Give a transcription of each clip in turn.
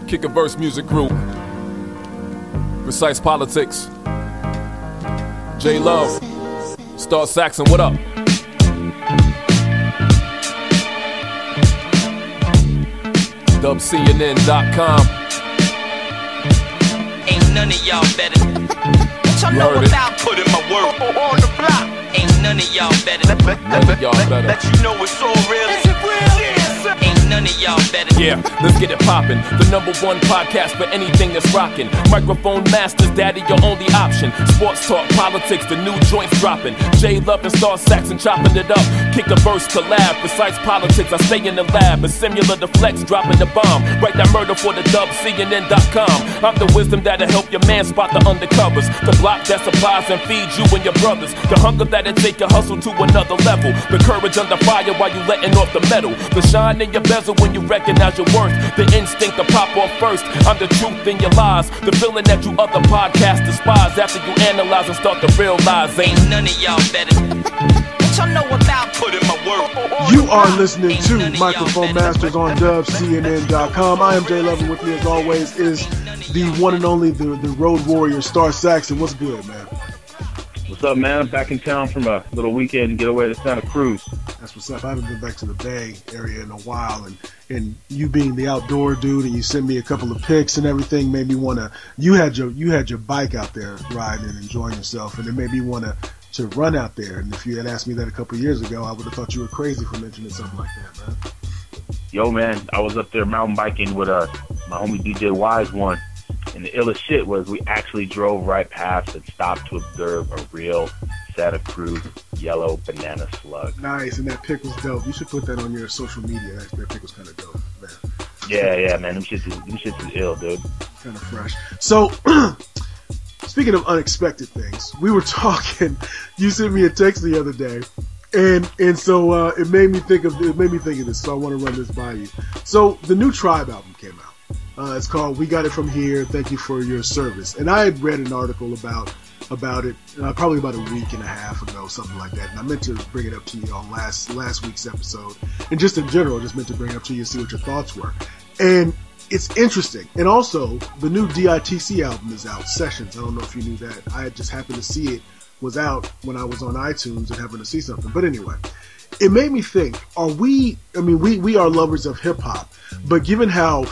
Kick a Verse Music Group, Precise Politics, J Love, Star Saxon, what up? DubCNN.com. Ain't none of y'all better. What y'all know about putting my work on the block? Ain't none of y'all better. None of y'all better. Let you know it's all real. Is it real? Ain't none of y'all better. Yeah, let's get it poppin'. The #1 podcast for anything that's rockin'. Microphone masters, daddy, your only option. Sports talk, politics, the new joints droppin'. J Love and Star Saxon chopping it up. Kick a verse collab, Precise Politics. I stay in the lab, a similar to Flex dropping the bomb. Write that murder for the DubCNN.com. I'm the wisdom that'll help your man spot the undercovers. The block that supplies and feeds you and your brothers. The hunger that'll take your hustle to another level. The courage under fire while you letting off the metal. The shine in your bezel when you recognize your worth. The instinct to pop off first. I'm the truth in your lies. The feeling that you other podcasts despise. After you analyze and start to realize ain't none of y'all better. What y'all know about putting my work on? You are listening to Microphone Masters on DubCNN.com. I am J Love, and with me as always is the one and only the Road Warrior, Star Saxon. What's good, man? What's up, man? I'm back in town from a little weekend getaway to Santa Cruz. That's what's up. I haven't been back to the Bay Area in a while, and you being the outdoor dude, and you sent me a couple of pics and everything, made me want to. You had your bike out there riding and enjoying yourself, and it made me want to run out there. And if you had asked me that a couple of years ago, I would have thought you were crazy for mentioning something like that, man. Yo, man, I was up there mountain biking with my homie DJ Wise One. And the illest shit was we actually drove right past and stopped to observe a real Santa Cruz yellow banana slug. Nice, and that pic was dope. You should put that on your social media. That pic was kind of dope, man. Yeah, man. Them shits is ill, dude. Kind of fresh. So, speaking of unexpected things, we were talking. You sent me a text the other day, and so it made me think of this. So I want to run this by you. So the new Tribe album came out. It's called "We Got It From Here. Thank You for Your Service." And I had read an article about it probably about a week and a half ago, something like that. And I meant to bring it up to you on last week's episode, and just in general, just meant to bring it up to you and see what your thoughts were. And it's interesting. And also, the new DITC album is out, Sessions. I don't know if you knew that. I just happened to see it was out when I was on iTunes and happened to see something. But anyway, it made me think: we are lovers of hip hop, but given how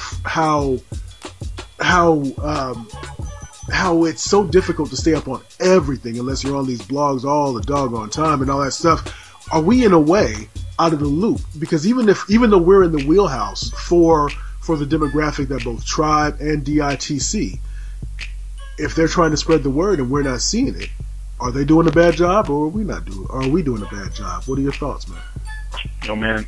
it's so difficult to stay up on everything unless you're on these blogs all the doggone time and all that stuff, are we in a way out of the loop? Because even though we're in the wheelhouse for the demographic that both Tribe and DITC, if they're trying to spread the word and we're not seeing it, are they doing a bad job, or are we doing a bad job? What are your thoughts, man? Yo, man,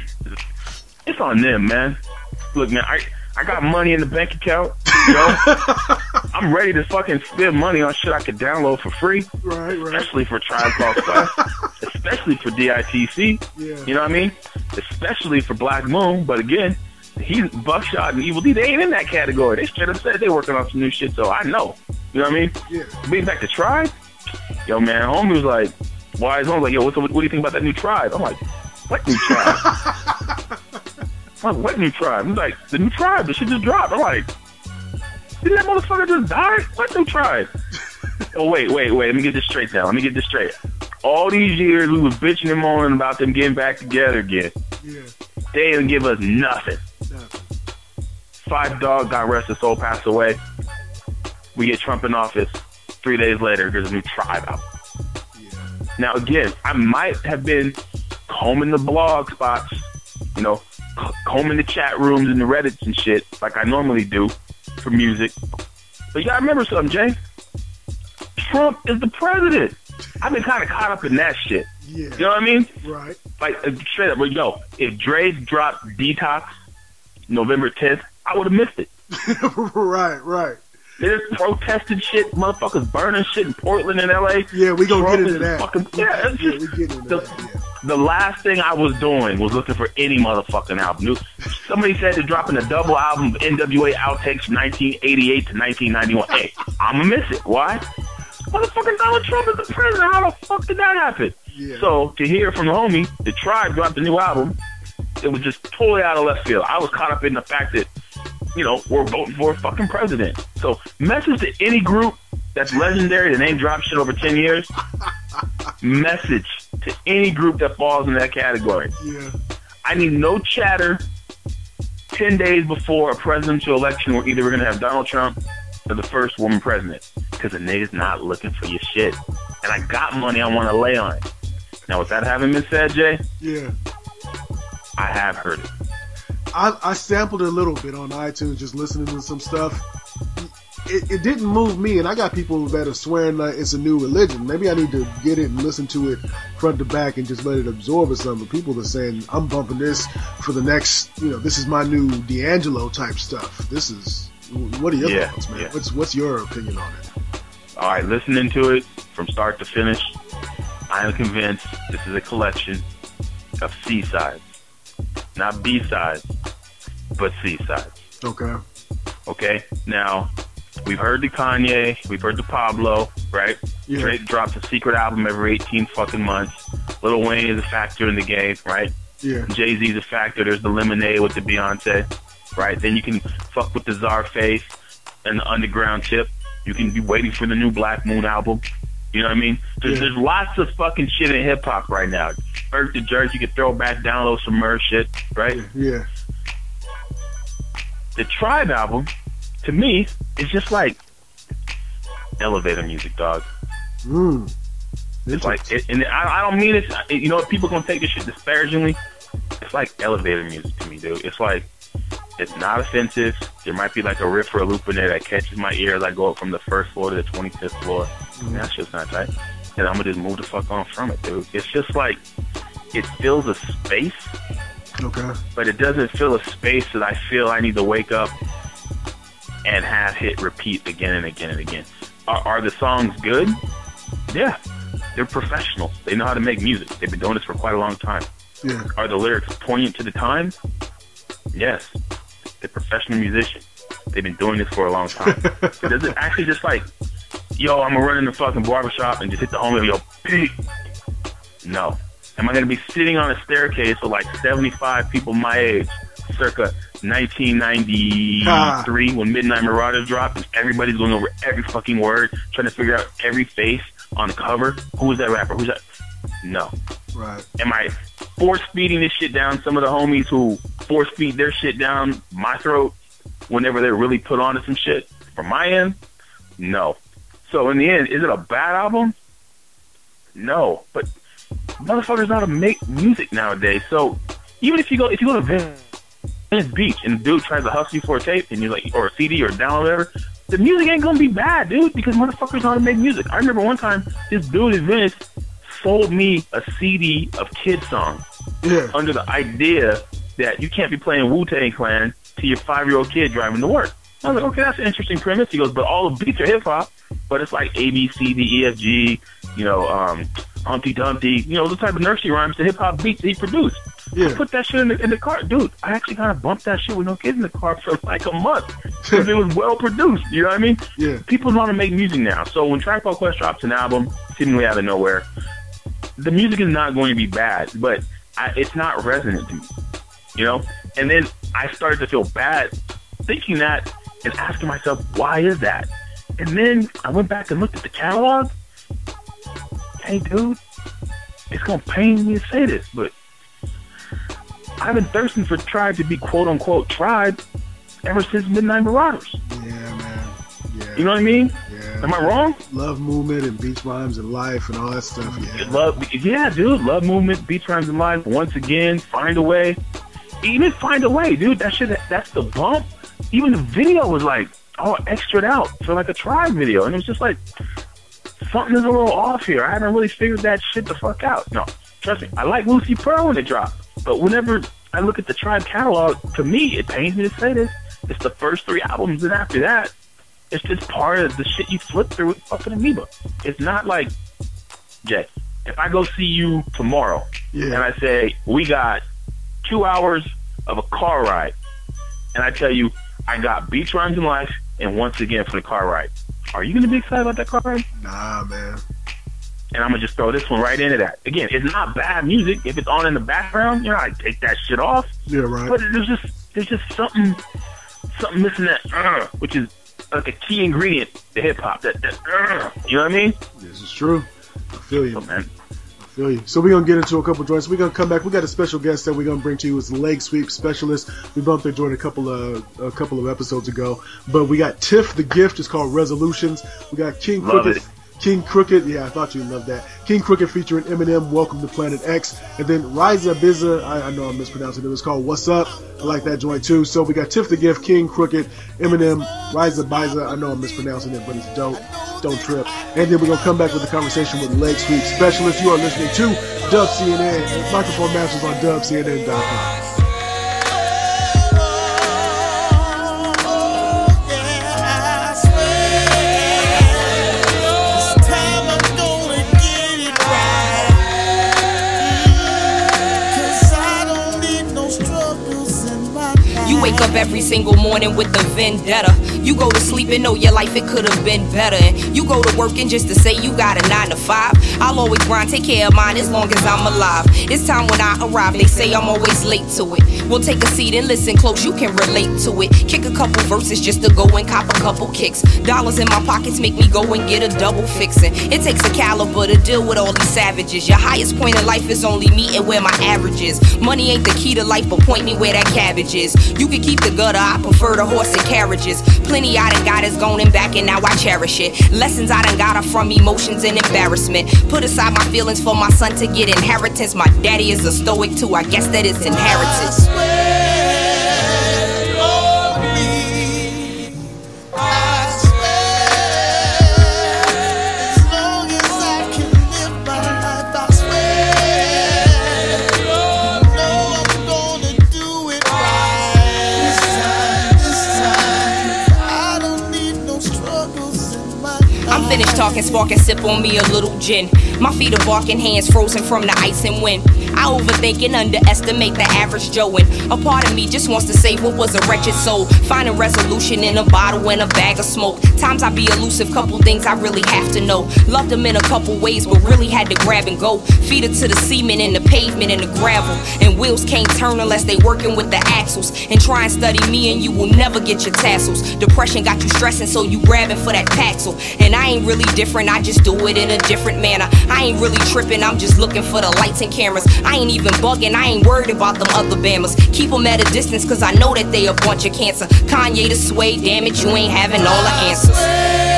it's on them, man. Look, man, I got money in the bank account, yo. I'm ready to fucking spend money on shit I could download for free. Right. Especially for Tribe Called Quest. Especially for DITC. Yeah. You know what I mean? Especially for Black Moon. But again, he's Buckshot and Evil D. They ain't in that category. They straight up said they working on some new shit, so I know. You know what I mean? Yeah. Being back to Tribe, yo, man, homie was like, Wise Home's like, yo, what do you think about that new Tribe? I'm like, what new Tribe? I'm like, what new Tribe? He's like, the new Tribe, the shit just dropped. I'm like, did that motherfucker just die? What new Tribe? Oh, wait, let me get this straight now. All these years we was bitching and moaning about them getting back together again. Yeah. They didn't give us nothing. Five Dog, God rest his soul, passed away. We get Trump in office. 3 days later, there's a new Tribe album. Yeah. Now, again, I might have been combing the blog spots, you know, combing the chat rooms and the Reddits and shit like I normally do for music. But you gotta remember something, Jay. Trump is the president. I've been kind of caught up in that shit. Yeah. You know what I mean? Right. Like, straight up, yo, if Dre dropped Detox November 10th, I would have missed it. Right. There's protesting shit, motherfuckers burning shit in Portland and LA. Yeah, we gonna get into that. We get into that. The last thing I was doing was looking for any motherfucking album. Somebody said they're dropping a double album of NWA outtakes from 1988 to 1991. Hey, I'm gonna miss it. Why? Motherfucking Donald Trump is the president. How the fuck did that happen? Yeah. So to hear from the homie, the Tribe dropped a new album, it was just totally out of left field. I was caught up in the fact that we're voting for a fucking president. So message to any group that's legendary that ain't dropped shit over 10 years. Message to any group that falls in that category. Yeah. I need no chatter 10 days before a presidential election where either we're going to have Donald Trump or the first woman president. Because the nigga's not looking for your shit. And I got money I want to lay on it. Now, with that having been said, Jay, Yeah. I have heard it. I sampled it a little bit on iTunes, just listening to some stuff. It didn't move me, and I got people that are swearing like it's a new religion. Maybe I need to get it and listen to it front to back and just let it absorb or something. But people are saying, I'm bumping this for the next, this is my new D'Angelo type stuff. What are your thoughts, man? Yeah. What's your opinion on it? All right, listening to it from start to finish, I am convinced this is a collection of C-sides. Not B-sides, but C-sides. Okay? Now, we've heard the Kanye, we've heard the Pablo, right? Yeah. Drake drops a secret album every 18 fucking months. Lil Wayne is a factor in the game, right? Yeah. Jay-Z's a factor. There's the Lemonade with the Beyonce, right? Then you can fuck with the Czarface and the Underground Tip. You can be waiting for the new Black Moon album. You know what I mean? There's lots of fucking shit in hip-hop right now. Earth to Jerk, you can throw back, download some merch shit, right? Yeah. The Tribe album, to me, is just like elevator music, dog. It's like, and I don't mean it, people gonna take this shit disparagingly. It's like elevator music to me, dude. It's like, it's not offensive. There might be like a riff or a loop in there that catches my ear as I go up from the first floor to the 25th floor. And that shit's not tight. And I'm gonna just move the fuck on from it, dude. It's just like, it fills a space. Okay. But it doesn't fill a space that I feel I need to wake up and have hit repeat again and again and again. Are the songs good? Yeah. They're professionals. They know how to make music. They've been doing this for quite a long time. Yeah. Are the lyrics poignant to the times? Yes. They're professional musicians. They've been doing this for a long time. Does it actually just like, yo, I'm gonna run in the fucking barbershop and just hit the homie, yo, Pete? No. Am I gonna be sitting on a staircase with like 75 people my age, circa 1993 when Midnight Marauders dropped, and everybody's going over every fucking word, trying to figure out every face on the cover? Who is that rapper? Who's that? No. Right. Am I force-feeding this shit down some of the homies who force-feed their shit down my throat whenever they're really put onto some shit from my end? No. So in the end, is it a bad album? No. But motherfuckers know how to make music nowadays. So even if you go to Venice Beach and the dude tries to hustle you for a tape and you're like, or a CD or a download or whatever, the music ain't gonna be bad, dude, because motherfuckers know how to make music. I remember one time this dude in Venice sold me a CD of kid songs under the idea that you can't be playing Wu-Tang Clan to your 5-year-old kid driving to work. I was like, okay, that's an interesting premise. He goes, but all the beats are hip-hop, but it's like A, B, C, D, E, F, G, Humpty Dumpty, the type of nursery rhymes, the hip-hop beats that he produced. Yeah. I put that shit in the car. Dude, I actually kind of bumped that shit with no kids in the car for like a month because it was well produced. You know what I mean? Yeah. People know how to make music now. So when Tribe Called Quest drops an album, seemingly out of nowhere, the music is not going to be bad, but it's not resonant to me. And then I started to feel bad thinking that and asking myself, why is that? And then I went back and looked at the catalog. Hey, dude, it's going to pain me to say this, but I've been thirsting for Tribe to be quote-unquote Tribe ever since Midnight Marauders. Yeah, man. Yeah. You know what I mean? Yeah. Am I wrong? Love Movement and Beach Rhymes and Life and all that stuff. Yeah. Dude. Love Movement, Beach Rhymes and Life. Once again, Find a Way. Even Find a Way, dude. That shit, that's the bump. Even the video was like all extra'd out for like a Tribe video. And it was just like, something is a little off here. I haven't really figured that shit the fuck out. No, trust me. I like Lucy Pearl when it dropped. But whenever I look at the Tribe catalog, to me, it pains me to say this, it's the first 3 albums, and after that, it's just part of the shit you flip through with fucking Amoeba. It's not like, Jay, if I go see you tomorrow, and I say, we got 2 hours of a car ride, and I tell you, I got Beach Rhymes and Life, and Once Again for the car ride. Are you going to be excited about that car ride? Nah, man. And I'm going to just throw this one right into that. Again, it's not bad music. If it's on in the background, I take that shit off. Yeah, right. But there's just something something missing that which is like a key ingredient to hip hop. That you know what I mean? This is true. I feel you, man. So we're going to get into a couple joints. We're going to come back. We got a special guest that we're going to bring to you. It's Leg Sweep Specialist. We bumped their joint a couple of episodes ago. But we got Tiff the Gift. It's called Resolutions. We got King Crooked. King Crooked, yeah, I thought you'd love that. King Crooked featuring Eminem, Welcome to Planet X. And then Riza Bizza, I know I'm mispronouncing it. It's called What's Up. I like that joint too. So we got Tiff the Gift, King Crooked, Eminem, Riza Bizza. I know I'm mispronouncing it, but it's dope. Don't trip. And then we're going to come back with a conversation with Leg Sweep Specialist. You are listening to Dub CNN. Microphone Masters on DubCNN.com. Wake up every single morning with a vendetta. You go to sleep and know your life, it could have been better. And you go to work and just to say you got a 9 to 5. I'll always grind, take care of mine as long as I'm alive. It's time when I arrive, they say I'm always late to it. We'll take a seat and listen close, you can relate to it. Kick a couple verses just to go and cop a couple kicks. Dollars in my pockets make me go and get a double fixin'. It takes a caliber to deal with all these savages. Your highest point in life is only meeting where my average is. Money ain't the key to life, but point me where that cabbage is. You can keep the gutter, I prefer the horse and carriages. Plenty I done got is gone and back and now I cherish it. Lessons I done got are from emotions and embarrassment. Put aside my feelings for my son to get inheritance. My daddy is a stoic too, I guess that it's inheritance. Finished talking, spark and sip on me a little gin. My feet are barking, hands frozen from the ice and wind. I overthink and underestimate the average Joe, and a part of me just wants to save what was a wretched soul. Finding resolution in a bottle and a bag of smoke. Times I be elusive, couple things I really have to know. Loved them in a couple ways, but really had to grab and go. Feed it to the cement and the pavement and the gravel. And wheels can't turn unless they working with the axles. And try and study me and you will never get your tassels. Depression got you stressing, so you grabbing for that Paxil. And I ain't really different, I just do it in a different manner. I ain't really tripping, I'm just looking for the lights and cameras. I ain't even bugging, I ain't worried about them other bammers. Keep them at a distance, cause I know that they a bunch of cancer. Kanye the sway, damn it, you ain't having all the answers.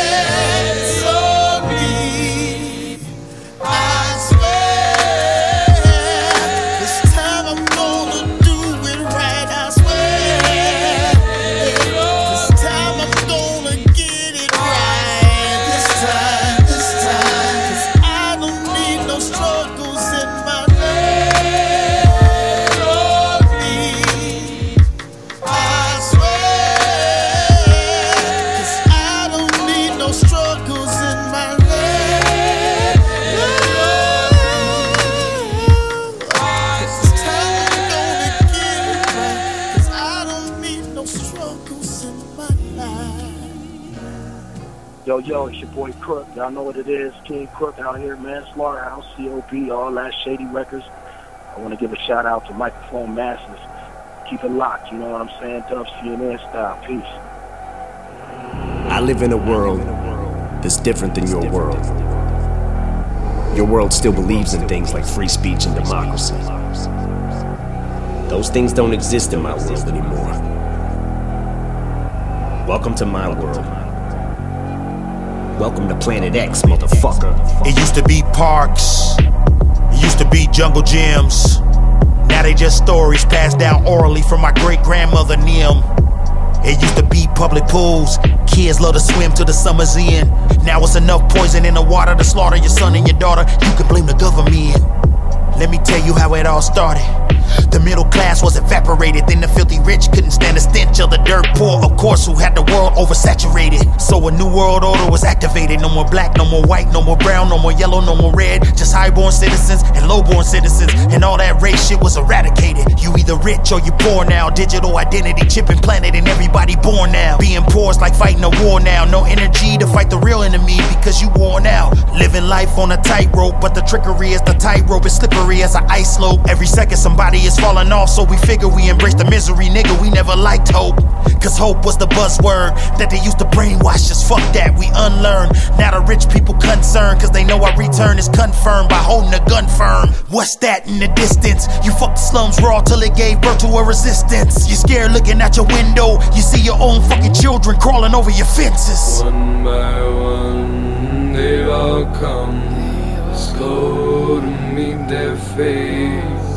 Yo, it's your boy Crook. Y'all know what it is. King Crook out here, man. Slaughterhouse, COB, all that shady records. I want to give a shout out to Microphone Masters. Keep it locked, you know what I'm saying? Dub CNN style. Peace. I live in a world that's different than your world. Your world still believes in things like free speech and democracy. Those things don't exist in my world anymore. Welcome to my world. Welcome to Planet X, motherfucker. It used to be parks. It used to be jungle gyms. Now they just stories passed down orally from my great-grandmother Nim. It used to be public pools. Kids love to swim till the summer's in. Now it's enough poison in the water to slaughter your son and your daughter. You can blame the government. Let me tell you how it all started. The middle class was evaporated, then the filthy rich couldn't stand the stench of the dirt poor, of course, who had the world oversaturated. So a new world order was activated. No more black, no more white, no more brown, no more yellow, no more red. Just highborn citizens and lowborn citizens, and all that race shit was eradicated. You either rich or you poor now. Digital identity chip implanted in everybody born now. Being poor is like fighting a war now. No energy to fight the real enemy because you worn out. Living life on a tightrope, but the trickery is the tightrope is slippery as an ice slope. Every second somebody Everybody is falling off, so we figure we embrace the misery, nigga. We never liked hope, cause hope was the buzzword that they used to brainwash us. Fuck that, we unlearn. Now the rich people concerned, cause they know our return is confirmed by holding a gun firm. What's that in the distance? You fucked the slums raw till it gave birth to a resistance. You're scared looking out your window, you see your own fucking children crawling over your fences. One by one, they've all come, slow to meet their fates.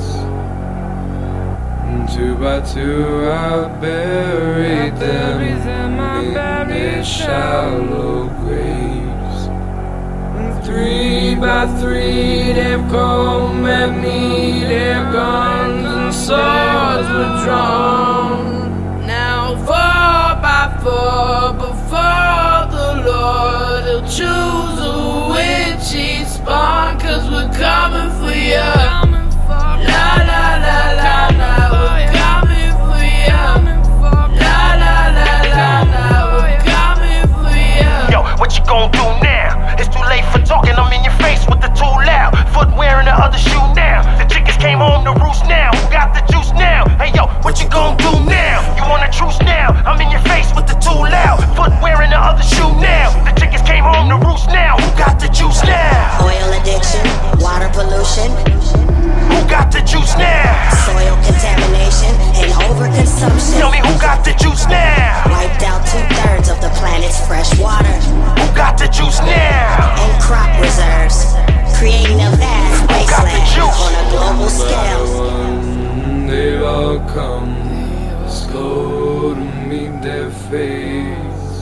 And 2 by 2 I buried them in their shallow graves. And 3 by 3 they've come at me, their guns and swords were drawn. Now 4 by 4 before the Lord, he'll choose a witch each spawn, cause we're coming for ya. La la la la la, we're coming for ya. La la la la la, we're coming for ya. Yo, what you gon' do now? It's too late for talking, I'm in your face with the too loud. Foot wearing the other shoe now. The chickens came home to roost now. Who got the juice now? Hey yo, what you gon' do now? You want a truce now? I'm in your face with the too loud. Foot wearing the other shoe now. The chickens came home to roost now. Who got the juice now? Oil addiction, water pollution. Who got the juice now? Soil contamination and overconsumption. Tell me who got the juice now? Wiped out 2/3 of the planet's fresh water. Who got the juice now? And crop reserves, creating a vast wasteland on a global scale. One, they've all come, slow to meet their fates.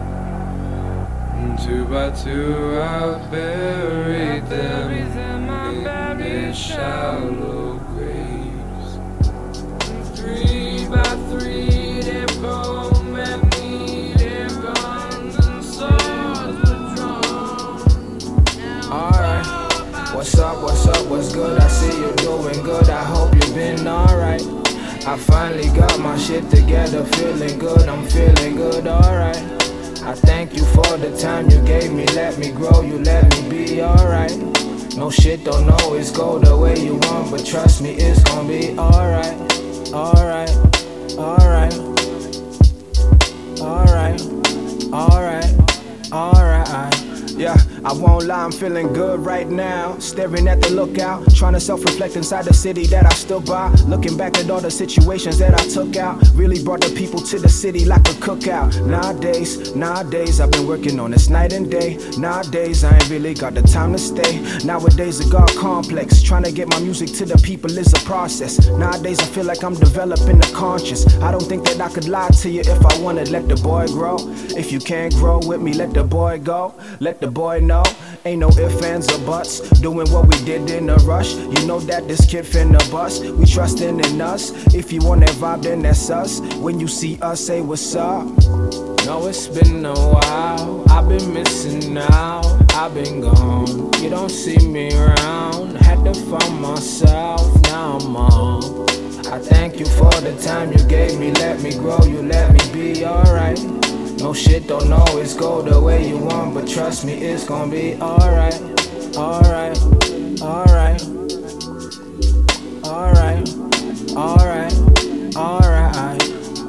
And 2 by 2 I buried them in their shallow graves. And 3 by 3 they've come at me, their guns and swords were drawn. Alright, what's up, what's good? I see you doing good, I hope you've been alright. I finally got my shit together, feeling good, I'm feeling good, alright. I thank you for the time you gave me, let me grow, you let me be alright. No shit don't always go the way you want, but trust me, it's gonna be alright. Alright, alright, alright, alright, alright. Yeah, I won't lie, I'm feeling good right now. Staring at the lookout, trying to self-reflect inside the city that I stood by. Looking back at all the situations that I took out. Really brought the people to the city like a cookout. Nowadays, I've been working on this night and day. Nowadays, I ain't really got the time to stay. Nowadays, it got complex. Trying to get my music to the people is a process. Nowadays, I feel like I'm developing a conscience. I don't think that I could lie to you if I wanna let the boy grow. If you can't grow with me, let the boy go. Let the boy know, ain't no ifs, ands, or buts. Doing what we did in a rush. You know that this kid finna bust. We trusting in us. If you want that vibe, then that's us. When you see us, say what's up. No, it's been a while. I've been missing out. I've been gone. You don't see me around. Had to find myself. Now I'm on. I thank you for the time you gave me. Let me grow. You let me be alright. No shit don't always go the way you want, but trust me, it's gonna be alright. Alright, alright, alright, alright, alright.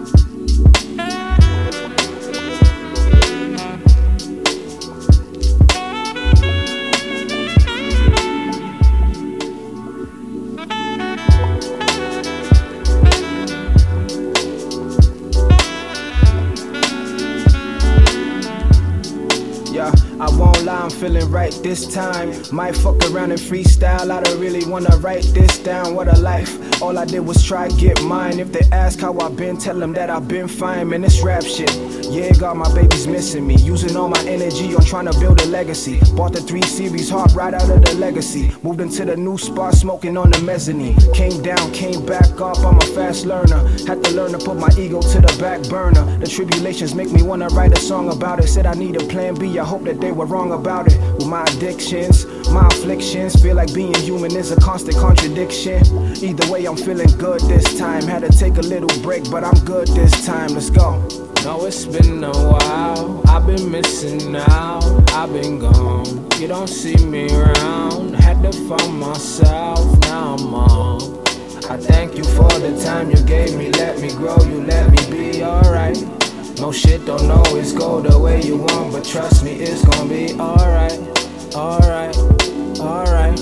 I won't lie, I'm feeling right this time. Might fuck around and freestyle, I don't really wanna write this down. What a life, all I did was try get mine. If they ask how I've been, tell them that I've been fine. Man, this rap shit, yeah, got my babies missing me. Using all my energy on trying to build a legacy. Bought the 3 Series, hard right out of the legacy. Moved into the new spot, smoking on the mezzanine. Came down, came back up, I'm a fast learner. Had to learn to put my ego to the back burner. The tribulations make me wanna write a song about it. Said I need a plan B, I hope that they were wrong about it. With my addictions, my afflictions, feel like being human is a constant contradiction. Either way, I'm feeling good this time. Had to take a little break, but I'm good this time. Let's go. No, it's been a while. I've been missing out. I've been gone. You don't see me around. Had to find myself. Now I'm on. I thank you for the time you gave me. Let me grow, you let me be alright. No shit don't always go the way you want, but trust me, it's gonna be alright. Alright, alright,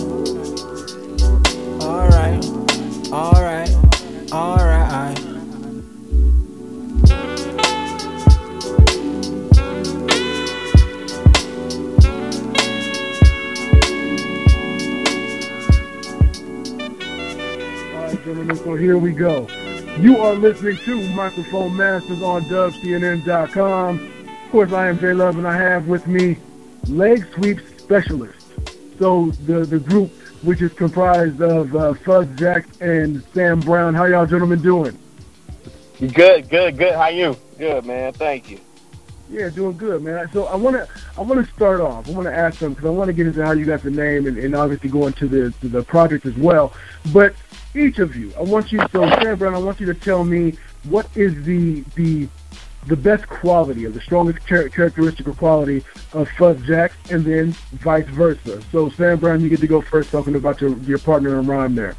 alright, alright, alright. Gentlemen, so here we go. You are listening to Microphone Masters on dubcnn.com. Of course, I am J Love, and I have with me Leg Sweep Specialist. So the group, which is comprised of Fuzz Jack and Sam Brown. How y'all gentlemen doing? Good. How you? Good, man. Thank you. Yeah, doing good, man. So I want to start off. I want to ask them because I want to get into how you got the name and obviously go into the project as well. But each of you, I want you. So Sam Brown, I want you to tell me what is the best quality, or the strongest characteristic or quality of Fuzz Jack, and then vice versa. So Sam Brown, you get to go first, talking about your partner in rhyme there.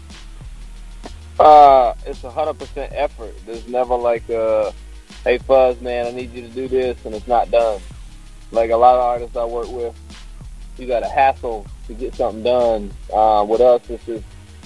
It's 100% effort. There's never like hey Fuzz, man, I need you to do this, and it's not done. Like a lot of artists I work with, you got to hassle to get something done. With us, this is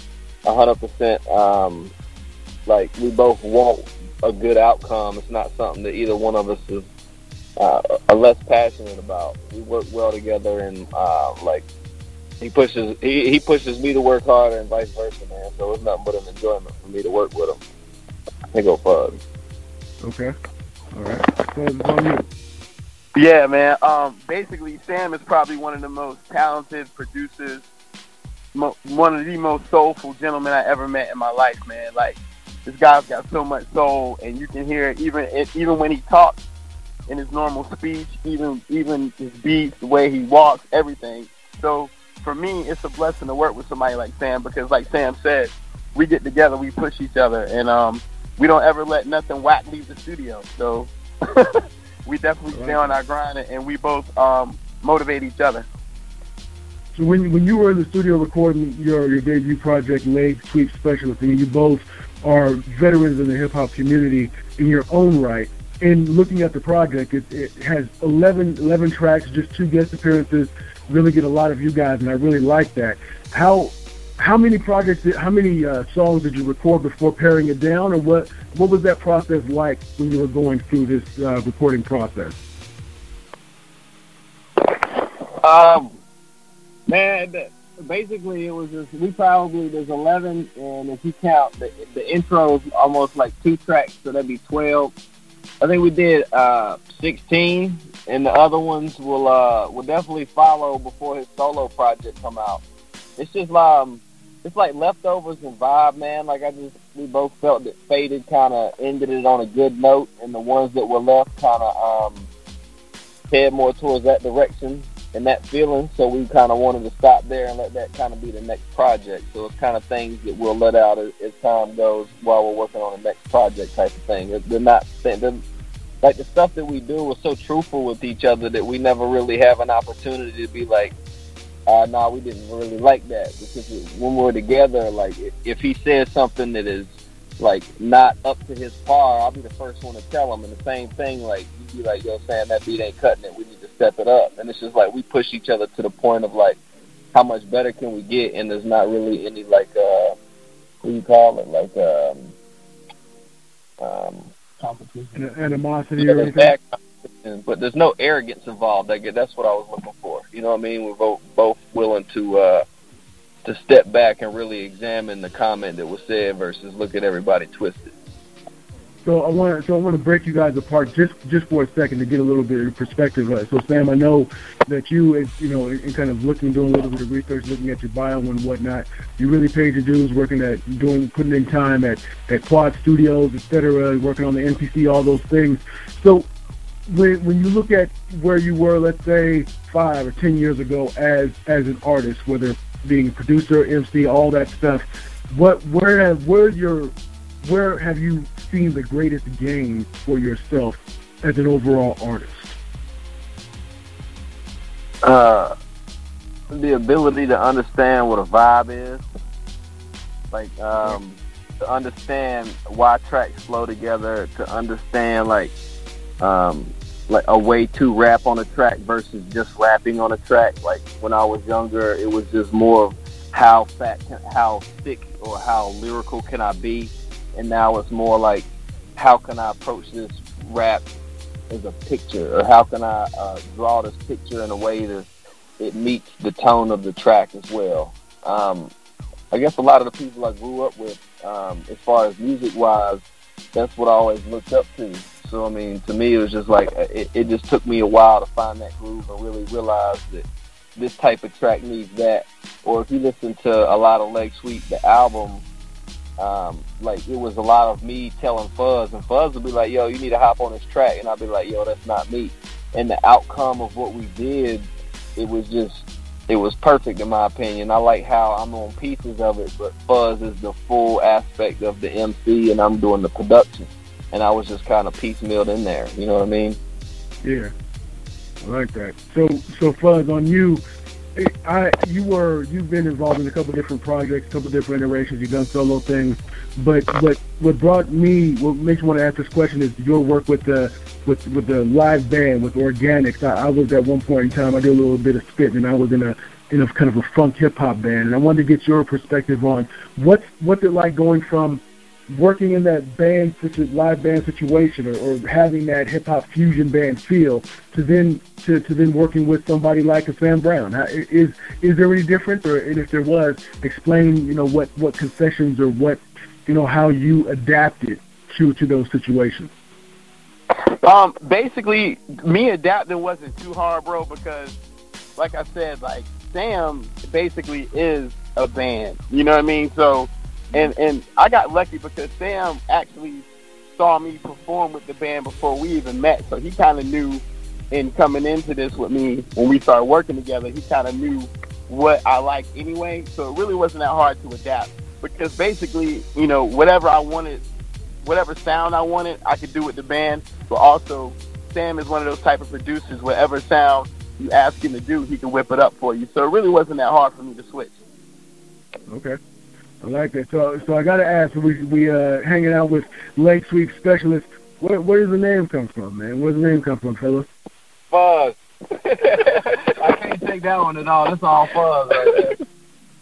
100%. Like we both want a good outcome. It's not something that either one of us is are less passionate about. We work well together, and like he pushes me to work harder, and vice versa, man. So it's nothing but an enjoyment for me to work with him. I go Fuzz. Okay. All right. Fuzz is on you. Yeah, man. Basically, Sam is probably one of the most talented producers, one of the most soulful gentlemen I ever met in my life, man. Like, this guy's got so much soul, and you can hear it even when he talks in his normal speech, even his beats, the way he walks, everything. So for me, it's a blessing to work with somebody like Sam because, like Sam said, we get together, we push each other, and we don't ever let nothing whack leave the studio. So we definitely stay on our grind, and we both motivate each other. So when you were in the studio recording your debut project, Leg Sweep Specialist, and you both are veterans in the hip-hop community in your own right, and looking at the project, it has 11 tracks, just 2 guest appearances, really get a lot of you guys, and I really like that. How many songs did you record before paring it down, and what was that process like when you were going through this recording process? Man, basically it was just, there's 11, and if you count the intro is almost like 2 tracks, so that'd be 12. I think we did 16, and the other ones will definitely follow before his solo project come out. It's just it's like leftovers and vibe, man. Like we both felt that Faded kind of ended it on a good note, and the ones that were left kind of head more towards that direction and that feeling. So we kind of wanted to stop there and let that kind of be the next project. So it's kind of things that we'll let out as time goes while we're working on the next project type of thing. Like the stuff that we do is so truthful with each other that we never really have an opportunity to be like, nah, we didn't really like that, because when we're together, like if he says something that is like not up to his par, I'll be the first one to tell him. And the same thing, like you'd be like, yo, Sam, that beat ain't cutting it. We need to step it up. And it's just like we push each other to the point of like, how much better can we get? And there's not really any like what do you call it? Like competition, animosity, or anything. But there's no arrogance involved. That's what I was looking for. You know what I mean? We're both willing to step back and really examine the comment that was said versus look at everybody twisted. So I want to break you guys apart just for a second to get a little bit of perspective. So Sam, I know that you, in kind of doing a little bit of research, looking at your bio and whatnot, you really paid your dues, putting in time at Quad Studios, etc., working on the NPC, all those things. So when you look at where you were, let's say 5 or 10 years ago as an artist, whether being a producer, MC, all that stuff, where have you seen the greatest gain for yourself as an overall artist? The ability to understand what a vibe is, Like to understand why tracks flow together, to understand like a way to rap on a track versus just rapping on a track. Like when I was younger, it was just more of how thick or how lyrical can I be, and now it's more like how can I approach this rap as a picture, or how can I draw this picture in a way that it meets the tone of the track as well. I guess a lot of the people I grew up with, as far as music-wise, that's what I always looked up to. So, I mean, to me, it was just like, it just took me a while to find that groove and really realize that this type of track needs that. Or if you listen to a lot of Leg Sweep, the album, like, it was a lot of me telling Fuzz, and Fuzz would be like, yo, you need to hop on this track, and I'd be like, yo, that's not me. And the outcome of what we did, it was perfect in my opinion. I like how I'm on pieces of it, but Fuzz is the full aspect of the MC, and I'm doing the production. And I was just kind of piecemealed in there. You know what I mean? Yeah, I like that. So Fuzz, on you, you've been involved in a couple different projects, a couple different iterations. You've done solo things, but what makes me want to ask this question is your work with the live band, with Organics. I was at one point in time, I did a little bit of spit, and I was in a kind of a funk hip hop band, and I wanted to get your perspective on what's it like going from working in that live band situation, or having that hip hop fusion band feel, to then working with somebody like a Sam Brown. Is there any difference, and if there was, explain what concessions or what how you adapted to those situations. Basically, me adapting wasn't too hard, bro, because like I said, like Sam basically is a band. You know what I mean? So. And I got lucky because Sam actually saw me perform with the band before we even met. So he kind of knew, in coming into this with me, when we started working together, he kind of knew what I liked anyway. So it really wasn't that hard to adapt, because basically, whatever I wanted, whatever sound I wanted, I could do with the band. But also, Sam is one of those type of producers, whatever sound you ask him to do, he can whip it up for you. So it really wasn't that hard for me to switch. Okay. I like that. So I got to ask, we hanging out with Leg Sweep Specialist. Where does the name come from, man? Where does the name come from, fellas? Fuzz. I can't take that one at all. That's all Fuzz right there.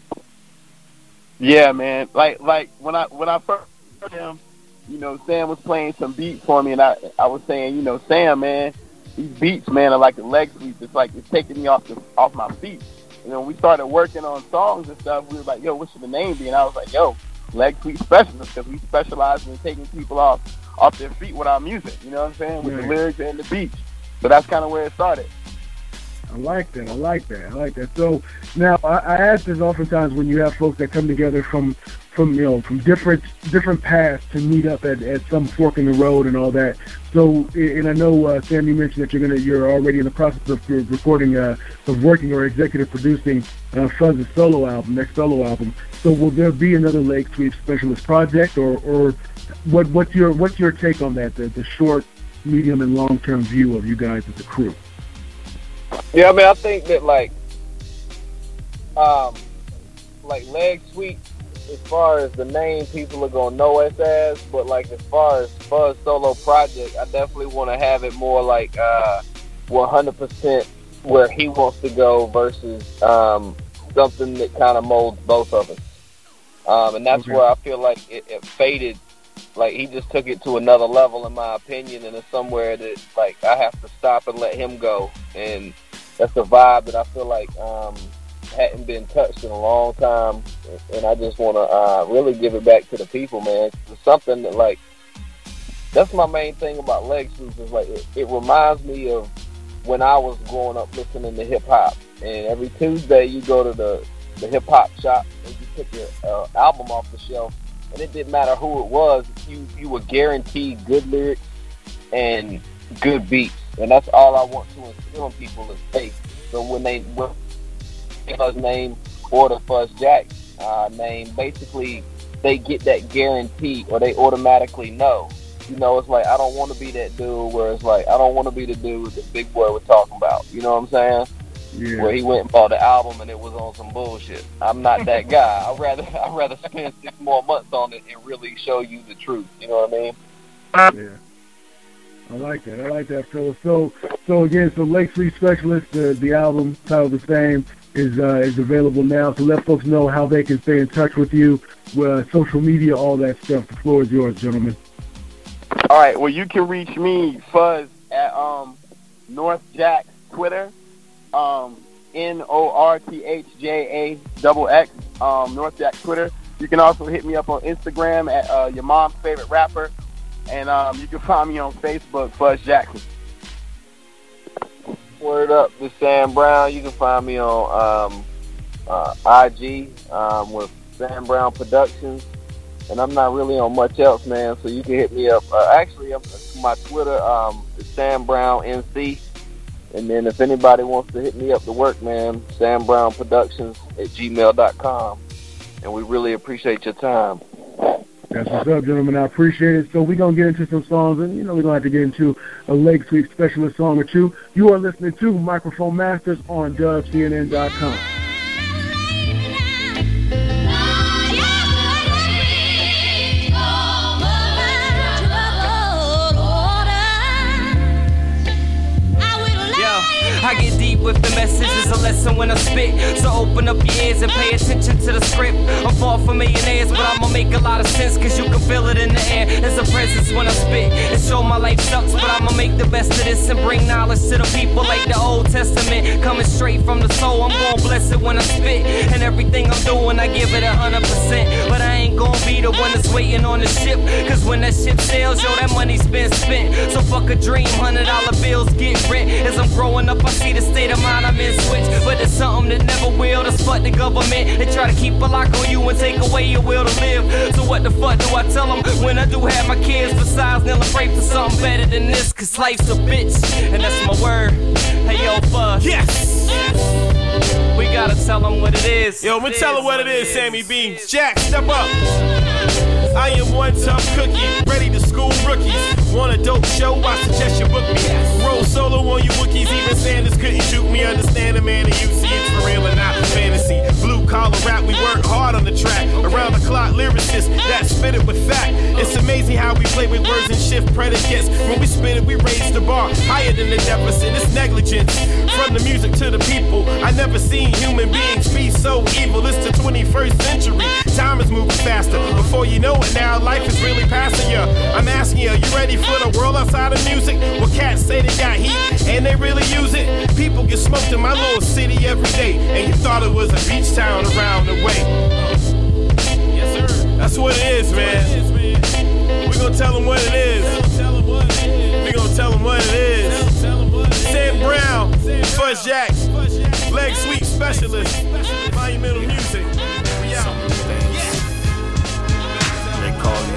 Yeah, man. Like when I first heard him, Sam was playing some beats for me, and I was saying, Sam, man, these beats, man, are like the Leg Sweep. It's like it's taking me off my feet. When we started working on songs and stuff, we were like, yo, what should the name be? And I was like, yo, Leg Sweep Specialist, because we specialize in taking people off their feet with our music, you know what I'm saying, with the lyrics and the beats. So that's kind of where it started. I like that. So now I ask this oftentimes when you have folks that come together from different paths to meet up at some fork in the road and all that. So, and I know Sam, you mentioned that you're already in the process of recording, of working or executive producing Fuzz's next solo album. So, will there be another Leg Sweep Specialist project, or what's your take on that? The short, medium, and long term view of you guys as a crew. Yeah, I mean, I think that like Leg Sweep, as far as the name, people are gonna know us as, but like as far as Fuzz solo project, I definitely want to have it more like 100% where he wants to go versus something that kind of molds both of us. And that's where I feel like it faded. Like he just took it to another level, in my opinion, and it's somewhere that like I have to stop and let him go. And that's the vibe that I feel like hadn't been touched in a long time, and I just want to really give it back to the people, man. It's something that, like, that's my main thing about Leg Sweep, is like it reminds me of when I was growing up listening to hip hop, and every Tuesday you go to the hip hop shop and you pick your album off the shelf, and it didn't matter who it was, you were guaranteed good lyrics and good beats, and that's all I want to instill in people is faith. So when Fuzz name or the Fuzz Jack name, basically they get that guarantee, or they automatically know. It's like, I don't want to be that dude where it's like, I don't want to be the dude that Big Boy was talking about. You know what I'm saying? where he went and bought the album and it was on some bullshit. I'm not that guy. I'd rather spend 6 more months on it and really show you the truth. You know what I mean? Yeah. I like that, Phil. So again, Lake Street Specialist, the album titled the same, is available now. So let folks know how they can stay in touch with you, social media, all that stuff. The floor is yours, gentlemen. All right. Well, you can reach me, Fuzz, at North Jack Twitter, NorthJaxXX, North Jack Twitter. You can also hit me up on Instagram at Your Mom's Favorite Rapper. And you can find me on Facebook, Fuzz Jackson. Word up, this Sam Brown. You can find me on IG with Sam Brown Productions. And I'm not really on much else, man, so you can hit me up. Actually, my Twitter is Sam Brown NC. And then if anybody wants to hit me up to work, man, Sam Brown Productions at gmail.com. And we really appreciate your time. That's what's up, gentlemen. I appreciate it. So we're going to get into some songs, and, we're going to have to get into a Lake Street Specialist song or two. You are listening to Microphone Masters on dubcnn.com. I get deep with the message, it's a lesson when I spit. So open up your ears and pay attention to the script. I'm far from millionaires, but I'ma make a lot of sense, cause you can feel it in the air. There's a presence when I spit. And show my life sucks, but I'ma make the best of this and bring knowledge to the people like the Old Testament. Coming straight from the soul, I'm gon' bless it when I spit. And everything I'm doing, I give it 100%. But I ain't gon' be the one that's waiting on the ship, cause when that ship sails, yo, that money's been spent. So fuck a dream, $100 bills get rent. As I'm growing up, I see the state of mind I'm in switch, but it's something that never will. That's fuck the government. They try to keep a lock on you and take away your will to live. So what the fuck do I tell them when I do have my kids? Besides, they'll pray for something better than this, cause life's a bitch, and that's my word. Hey yo, Fuzz. Yes! We gotta tell them what it is. Yo, we tell them what it is, Sammy Beans. Jack, step up. I am one tough cookie, ready to school rookies. Want a dope show? I suggest you book me. Roll solo on you Wookiees, even Sanders couldn't juke me. Understand the man and you see it's for real and not fantasy. Blue collar rap, we work hard on the track. Around the clock lyricists that spit it with fact. It's amazing how we play with words and shift predicates. When we spit it, we raise the bar higher than the deficit. It's negligence. From the music to the people, I never seen human beings be so evil. It's the 21st century. Time is moving faster. Before you know it now, life is really passing ya. I'm asking you ready for the world outside of music? Well, cats say they got heat, and they really use it. People get smoked in my little city every day, and you thought it was a beach town around the way. Yes, sir. That's what it is, man. We gonna tell them what it is. We gonna tell them what it is. Sam Brown, Fuzz Jax, Leg Sweep Specialist, Monumental Music. We out. They call it.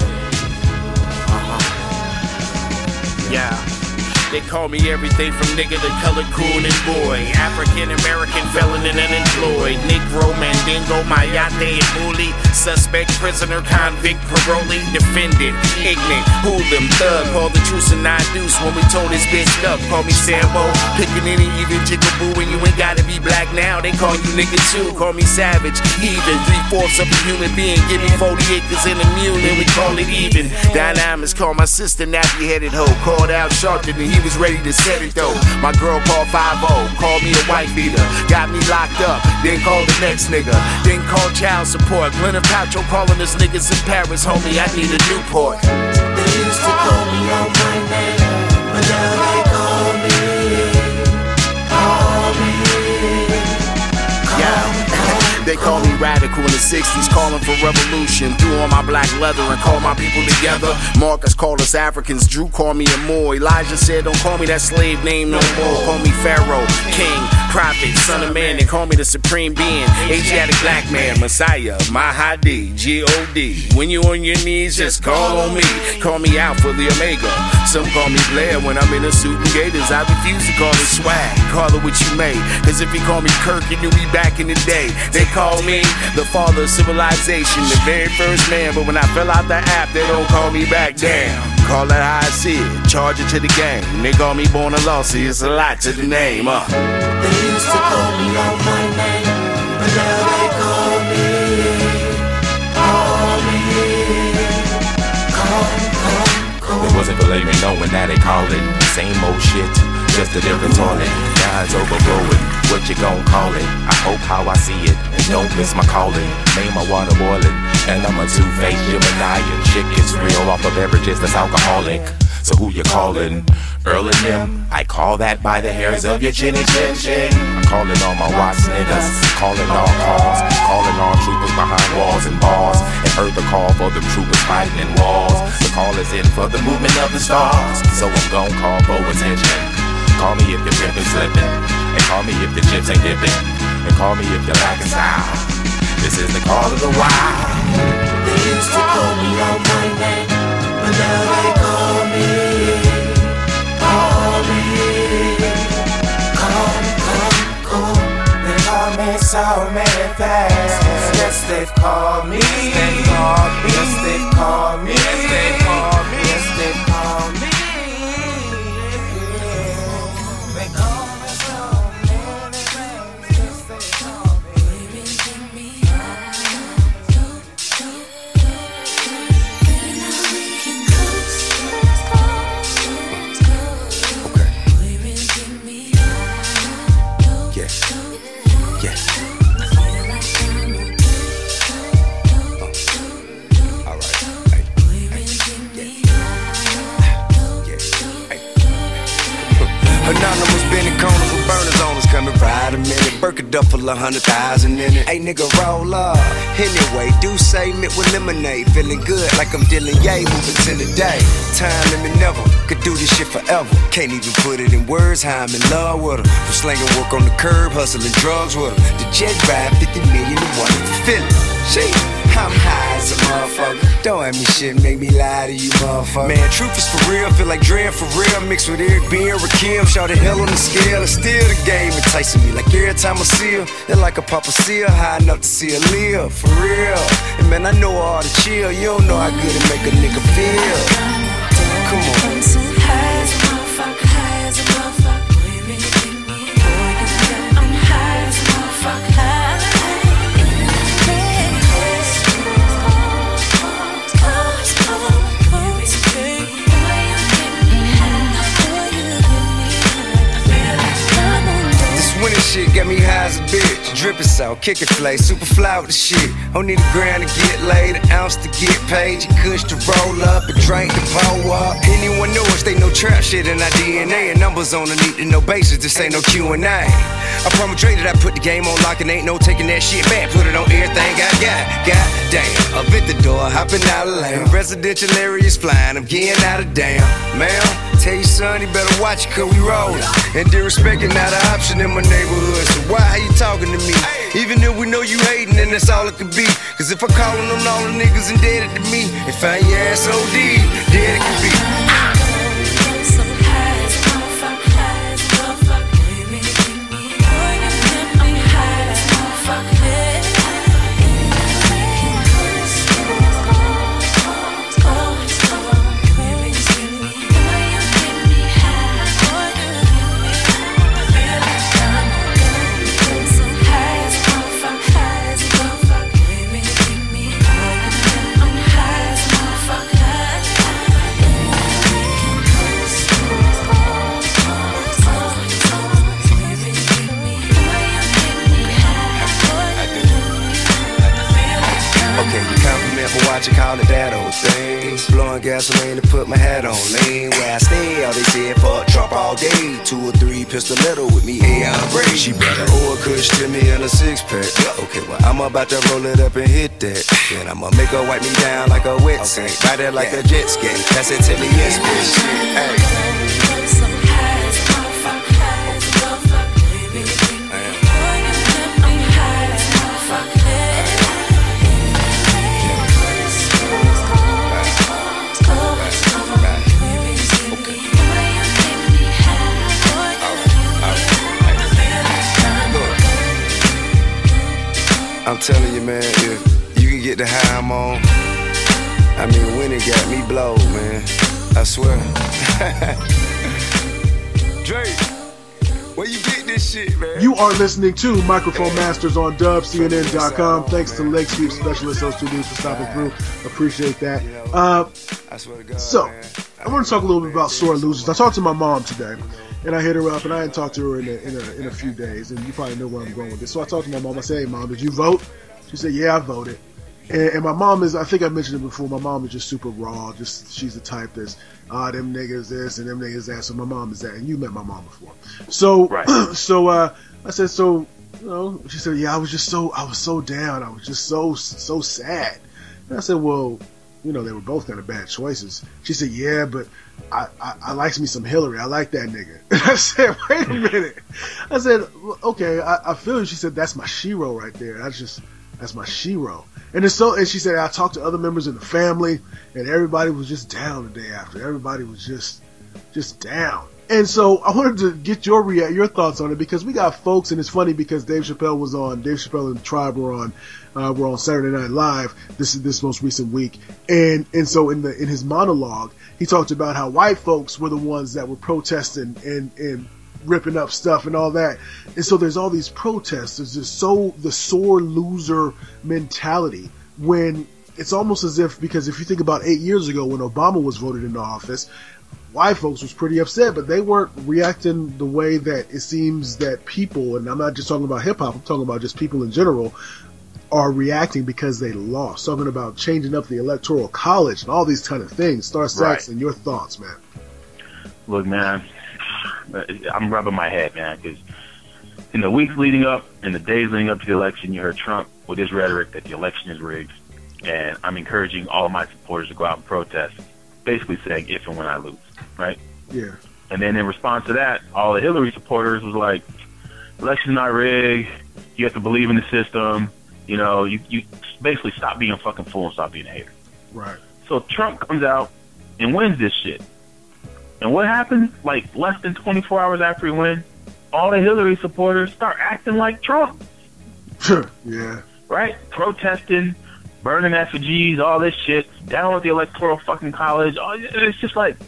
Yeah. They call me everything from nigga to colored coon and boy. African American felon and unemployed. Negro, Mandingo, Mayate and Bully. Suspect, prisoner, convict, parolee, defendant, ignorant, hoodlum, thug. Call the truce and not deuce when we told this bitch up. Call me Sambo, picking any even jigaboo when you ain't gotta be black now. They call you nigga too. Call me savage, heathen. 3/4 of a human being. Give me 40 acres in a mule and we call it even. Dynamics call my sister nappy headed hoe. Called out Sharpton and he was ready to set it though. My girl called 5-0, called me a white beater. Got me locked up, then called the next nigga. Then called child support. Glenn Paltrow calling us niggas in Paris. Homie, I need a Newport. They used to call me on my name, but now they call me. They call me radical in the 60s, calling for revolution. Threw on my black leather and called my people together. Marcus called us Africans, Drew called me a Moor. Elijah said, don't call me that slave name no more. Call me Pharaoh, King, Prophet, Son of Man. They call me the Supreme Being, Asiatic Black Man, Messiah, Mahdi, G.O.D. When you on your knees, just call on me. Call me Alpha, the Omega. Some call me Blair when I'm in a suit and gators. I refuse to call it swag, call it what you may. Cause if you call me Kirk, you knew me back in the day. They call me the father of civilization, the very first man. But when I fell out the app, they don't call me back. Damn, call that how I see it. charge it to the game. They call me born a lossy, it's a lot to the name. They used to call me out my name, but now they call me. It wasn't for me knowing that they call it same old shit, just a different toilet. Now it's overflowing, what you gon' call it? I hope how I see it, and don't miss my calling. Made my water boiling, and I'm a two-faced Gemini. Shit gets real off of beverages that's alcoholic. So who you callin'? Earl and them? I call that by the hairs of your chinny chin chin. I'm calling all my Watts niggas, calling all calls, calling all troopers behind walls and bars. And heard the call for them troopers fighting in walls. The call is in for the movement of the stars. So I'm gon' call for attention. Call me if your pimp is slipping, and call me if the chips ain't dipping, and call me if you're lacking style. This is the call of the wild. They used to call me out my name, but now they call me. Call me. They call me so many things. Yes, they've called me. Yes, they've called me. Yes, they've called me. Yes, they've called me. Yes, they've called me. They call me so many things. Yes, they call me. Anonymous bending corners with burners on us coming right a minute. Burke a duffel 100,000 in it. Hey nigga, roll up. Anyway, do say mint with lemonade. Feeling good like I'm dealing yay, moving to the day. Time limit never. Could do this shit forever. Can't even put it in words how I'm in love with her. From slanging work on the curb, hustling drugs with her. The jet ride 50 million and one feeling. Shit. I'm high as a motherfucker. Don't have me shit, make me lie to you, motherfucker. Man, truth is for real, feel like Dre for real. Mixed with Eric B and Rakim, shout the hell on the scale. It's still the game enticing me. Like every time I see her, they're like a Papa Seal, high enough to see her live, for real. And man, I know all the chill. You don't know how good it make a nigga feel. Come on. High as a motherfucker, high as a motherfucker. I'm high as a motherfucker. Winning shit got me high as a bitch. Drippin' salt, kickin' flay, super fly with the shit. Don't need a grand to get laid, an ounce to get paid. You kush to roll up, a drink to pour up. Anyone know us, they know trap shit in our DNA. And numbers on the need to know basis, this ain't no Q&A. I promise Dre that I put the game on lock and ain't no taking that shit back. Put it on everything I got. God damn, up at the door, hopping out of lane. Residential areas flying, I'm getting out of damn. Man, tell your son he better watch it cause we rollin'. And disrespecting not an option in my neighborhood. So why are you talking to me? Even if we know you hating, then that's all it could be. Cause if I'm calling them all the niggas indebted to me, and find your ass OD, dead it could be. Watch it, call it that old thing. Blowing gasoline to put my hat on. Lean where I stay, all they said fuck Trump all day. 2 or 3 pistol little with me, hey, I'm brave. She brought an oil kush to me in a 6-pack. Okay, well, I'm about to roll it up and hit that. Then I'ma make her wipe me down like a wet sink. Ride it like a jet ski. That's it, tell me yes, bitch. Hey. I'm telling you, man, if you can get the high I'm on, I mean, when it got me blowed, man, I swear. Drake, where you get this shit, man? You are listening to Microphone Masters on dubcnn.com. Thanks to Lake Sweep Specialist, those two dudes for stopping through. Appreciate that. So, I want to talk a little bit about sore losers. I talked to my mom today, and I hit her up, and I hadn't talked to her in a few days, and you probably know where I'm going with this. So I talked to my mom. I said, hey, Mom, did you vote? She said, yeah, I voted. And my mom is, I think I mentioned it before, my mom is just super raw. She's the type that's, them niggas this and them niggas that. So my mom is that. And you met my mom before. So, right. I said, she said, yeah, I was so down. I was just so sad. And I said, well, they were both kind of bad choices. She said, yeah, but I likes me some Hillary. I like that nigga. And I said, wait a minute. I said, okay, I feel you. She said, that's my shero right there. That's my shero. And she said, I talked to other members of the family, and everybody was just down the day after. Everybody was just down. And so I wanted to get your thoughts on it, because we got folks, and it's funny because Dave Chappelle and the Tribe were on Saturday Night Live this most recent week. And so in his monologue, he talked about how white folks were the ones that were protesting and ripping up stuff and all that. And so there's all these protests. There's just the sore loser mentality, when it's almost as if, because if you think about 8 years ago when Obama was voted into office, white folks was pretty upset, but they weren't reacting the way that it seems that people, and I'm not just talking about hip hop, I'm talking about just people in general, are reacting because they lost. Talking about changing up the electoral college and all these kind of things. Star Saxon, right. Your thoughts, man. Look, man, I'm rubbing my head, man, because in the weeks leading up and the days leading up to the election, you heard Trump with his rhetoric that the election is rigged. And I'm encouraging all of my supporters to go out and protest, basically saying if and when I lose, right? Yeah. And then in response to that, all the Hillary supporters was like, election's not rigged, you have to believe in the system, you basically stop being a fucking fool and stop being a hater. Right. So Trump comes out and wins this shit. And what happens, like less than 24 hours after he wins, all the Hillary supporters start acting like Trump. Yeah. Right? Protesting, burning effigies, all this shit, down with the electoral fucking college. It's just like,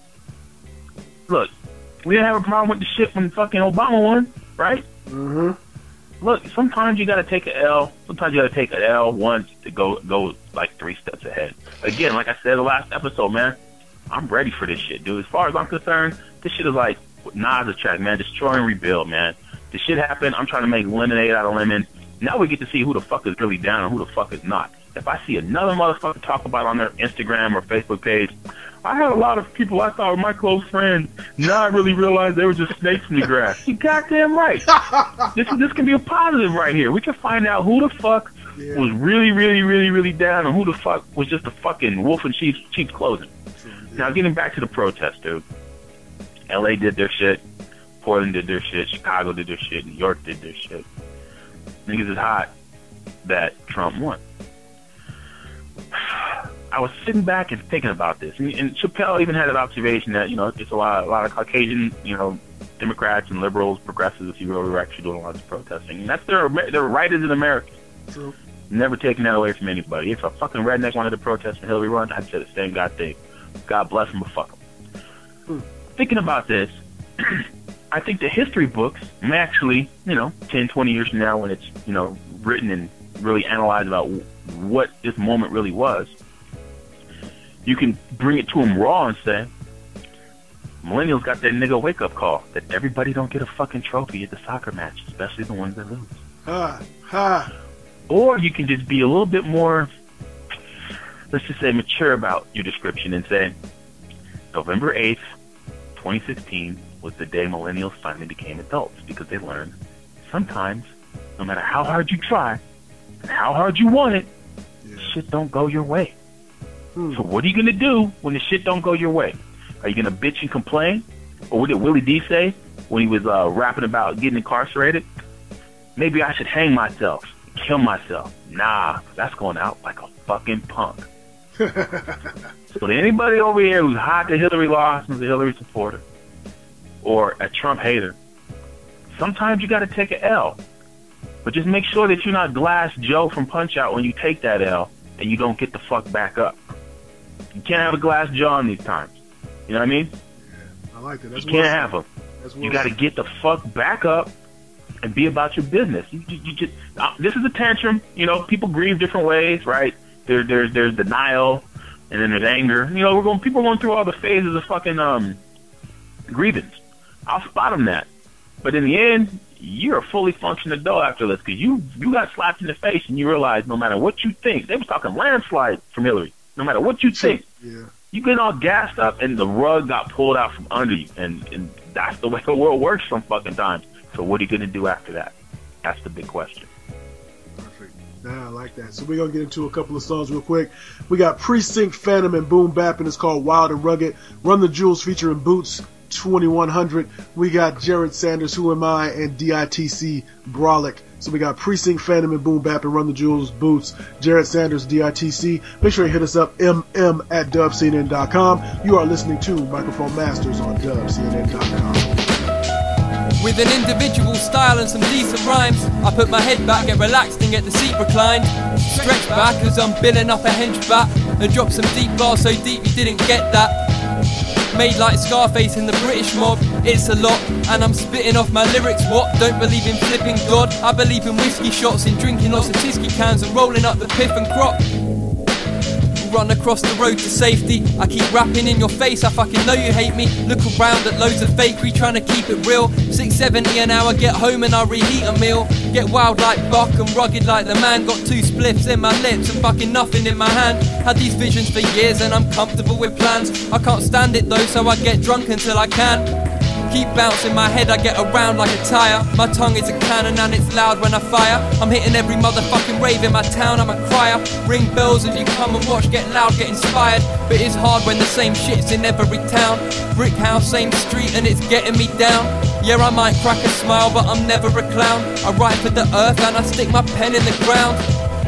look, we didn't have a problem with the shit when fucking Obama won, right? Mm-hmm. Look, sometimes you gotta take an L. Sometimes you gotta take an L once to go like 3 steps ahead. Again, like I said the last episode, man, I'm ready for this shit, dude. As far as I'm concerned, this shit is like Nas' track, man. Destroy and rebuild, man. This shit happened. I'm trying to make lemonade out of lemon. Now we get to see who the fuck is really down and who the fuck is not. If I see another motherfucker talk about on their Instagram or Facebook page, I had a lot of people I thought were my close friends. Now I really realized they were just snakes in the grass. You goddamn right. This can be a positive right here. We can find out who the fuck was really, really, really, really down and who the fuck was just a fucking wolf in sheep's clothing. Now getting back to the protest, dude. LA did their shit. Portland did their shit. Chicago did their shit. New York did their shit. Niggas is hot that Trump won. I was sitting back and thinking about this, and Chappelle even had an observation that it's a lot of Caucasian, Democrats and liberals, progressives, if you will, were actually doing a lot of protesting, and that's their right as an American. True. Never taking that away from anybody. If a fucking redneck wanted to protest and Hillary won, I'd say the same god thing. God bless him, but fuck him. Thinking about this, I think the history books may actually, 10, 20 years from now, when it's written and really analyzed about what this moment really was, you can bring it to them raw and say, millennials got that nigga wake-up call that everybody don't get a fucking trophy at the soccer match, especially the ones that lose. Or you can just be a little bit more, let's just say, mature about your description and say, November 8th, 2016 was the day millennials finally became adults, because they learned sometimes, no matter how hard you try and how hard you want it, shit don't go your way. So what are you going to do when the shit don't go your way? Are you going to bitch and complain? Or what did Willie D say when he was rapping about getting incarcerated? Maybe I should hang myself, kill myself. Nah, that's going out like a fucking punk. So to anybody over here who's hot to Hillary lost and is a Hillary supporter or a Trump hater, sometimes you got to take an L. But just make sure that you're not Glass Joe from Punch-Out when you take that L and you don't get the fuck back up. You can't have a glass jaw in these times. You know what I mean? I like that. That's you can't have them. You got to get the fuck back up and be about your business. You just this is a tantrum. You know, people grieve different ways, right? There's denial, and then there's anger. You know, people are going through all the phases of fucking grievance. I'll spot them that. But in the end, you're a fully functioning adult after this, because you got slapped in the face and you realize no matter what you think, they was talking landslide from Hillary. No matter what you think, you get all gassed up and the rug got pulled out from under you, and that's the way the world works some fucking times. So what are you gonna do after that? That's the big question. Perfect. Nah, I like that. So we're gonna get into a couple of songs real quick. We got Precinct Phantom and Boom Bap, and it's called Wild and Rugged. Run the Jewels featuring Boots 2100. We got Jared Sanders, Who Am I, and DITC Brolic. So we got Precinct Phantom and Boom Bap and Run the Jewels, Boots, Jared Sanders, DITC. Make sure you hit us up, mm@dubcnn.com. You are listening to Microphone Masters on dubcnn.com. With an individual style and some decent rhymes, I put my head back, get relaxed and get the seat reclined. Stretch back as I'm billing up a hench bat, and drop some deep bars so deep you didn't get that. Made like Scarface in the British mob, it's a lot, and I'm spitting off my lyrics. What? Don't believe in flipping God? I believe in whiskey shots, in drinking lots of Tizzy cans and rolling up the piff and crop. Run across the road to safety, I keep rapping in your face, I fucking know you hate me. Look around at loads of fakery, trying to keep it real. 670 an hour, get home and I reheat a meal. Get wild like Buck and rugged like the man. Got 2 spliffs in my lips and fucking nothing in my hand. Had these visions for years and I'm comfortable with plans. I can't stand it though, so I get drunk until I can. Keep bouncing my head, I get around like a tyre. My tongue is a cannon and it's loud when I fire. I'm hitting every motherfucking rave in my town, I'm a crier. Ring bells as you come and watch, get loud, get inspired. But it's hard when the same shit's in every town. Brick house, same street and it's getting me down. Yeah, I might crack a smile but I'm never a clown. I write for the earth and I stick my pen in the ground.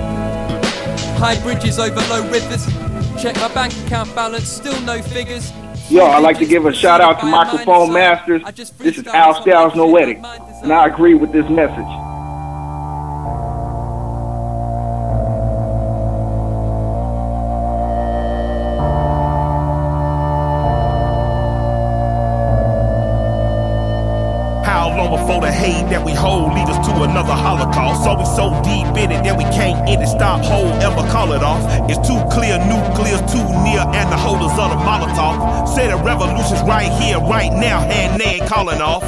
High bridges over low rivers. Check my bank account balance, still no figures. Yo, I'd like to give a shout out to Microphone Masters. This is Al Styles Noetic, and I agree with this message. Before the hate that we hold lead us to another Holocaust. So we so deep in it that we can't end it, stop, hold, ever call it off. It's too clear, nuclear's too near, and the holders of the Molotov say the revolution's right here, right now, and they ain't calling off.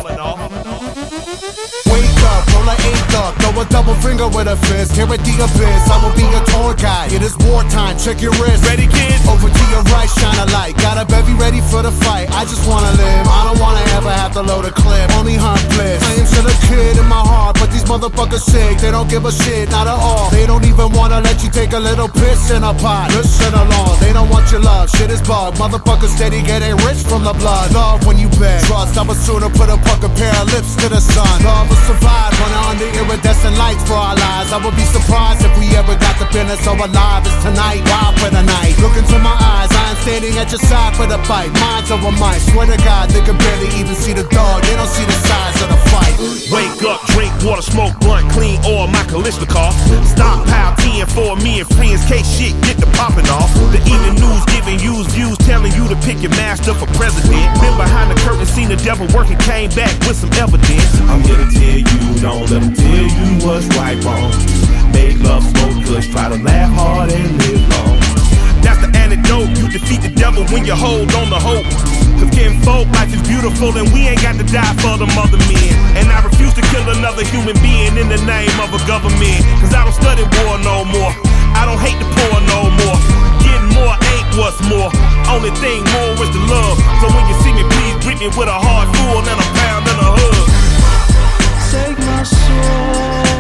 Wake up, roll an 8 up, throw a double finger with a fist. Here at the abyss, I will be your tour guide. It is wartime, check your wrist. Ready, kids? Over to your right, shine a light. Got a bevy ready for the fight. I just wanna live, I don't wanna ever have to load a clip. Only hunt bliss. I am still a kid in my heart, but these motherfuckers sick. They don't give a shit, not at all. They don't even wanna let you take a little piss in a pot. Listen along, they don't want your love. Shit is bug. Motherfuckers steady getting rich from the blood. Love when you beg. Trust, I would sooner put a fucking pair of lips to the sun. Love will survive, running under iridescent lights for our lives. I would be surprised if we ever got the business so alive as tonight. Wild for the night. Look into my eyes, I am standing at your side for the fight. Minds over might. Swear to God, they can barely even see the dog. They don't see the size of the fight. Wake up, drink water, smoke blunt, clean oil, my Kalishnikov. Stockpile 10 for me and friends, case shit get the popping off. The evening news giving you views, telling you to pick your master for president. Been behind the curtain, seen the devil working, came back with some evidence. I'm here to tell you, don't let them tell you what's right, wrong. Make love, smoke kush, try to laugh hard and live long. That's the antidote, you defeat the devil when you hold on to hope. Cause kinfolk, life is beautiful and we ain't got to die for the mother men. And I refuse to kill another human being in the name of a government. Cause I don't study war no more, I don't hate the poor no more. Getting more ain't what's more, only thing more is the love. So when you see me, please greet me with a heart full and a pound and a hug. Take my soul.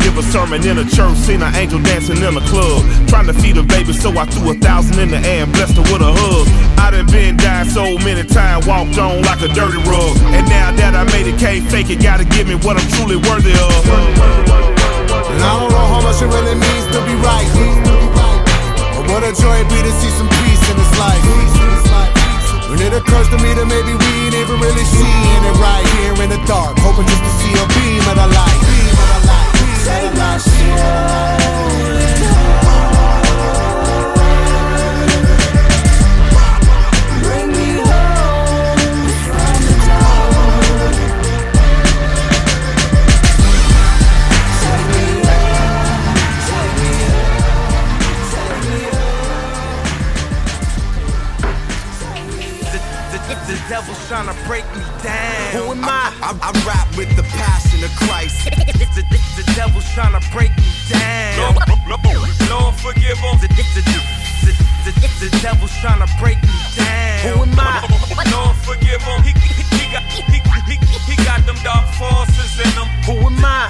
give a sermon in a church, seen an angel dancing in a club. Trying to feed a baby, so I threw 1,000 in the air and blessed her with a hug. I done been dying so many times, walked on like a dirty rug. And now that I made it, can't fake it, gotta give me what I'm truly worthy of. And I don't know how much it really means to be right. But what a joy it be to see some peace in this life. When it occurs to me that maybe we ain't even really seeing it right here in the dark, hoping just to see a beam of the light. Take my shit. The devil's trying to break me down. Who am I? I rap with the passion of Christ. The devil's trying to break me down. Lord, forgive him. The devil's trying to break me down. Who am I? Lord, forgive him. He got them dark forces in him. Who am I?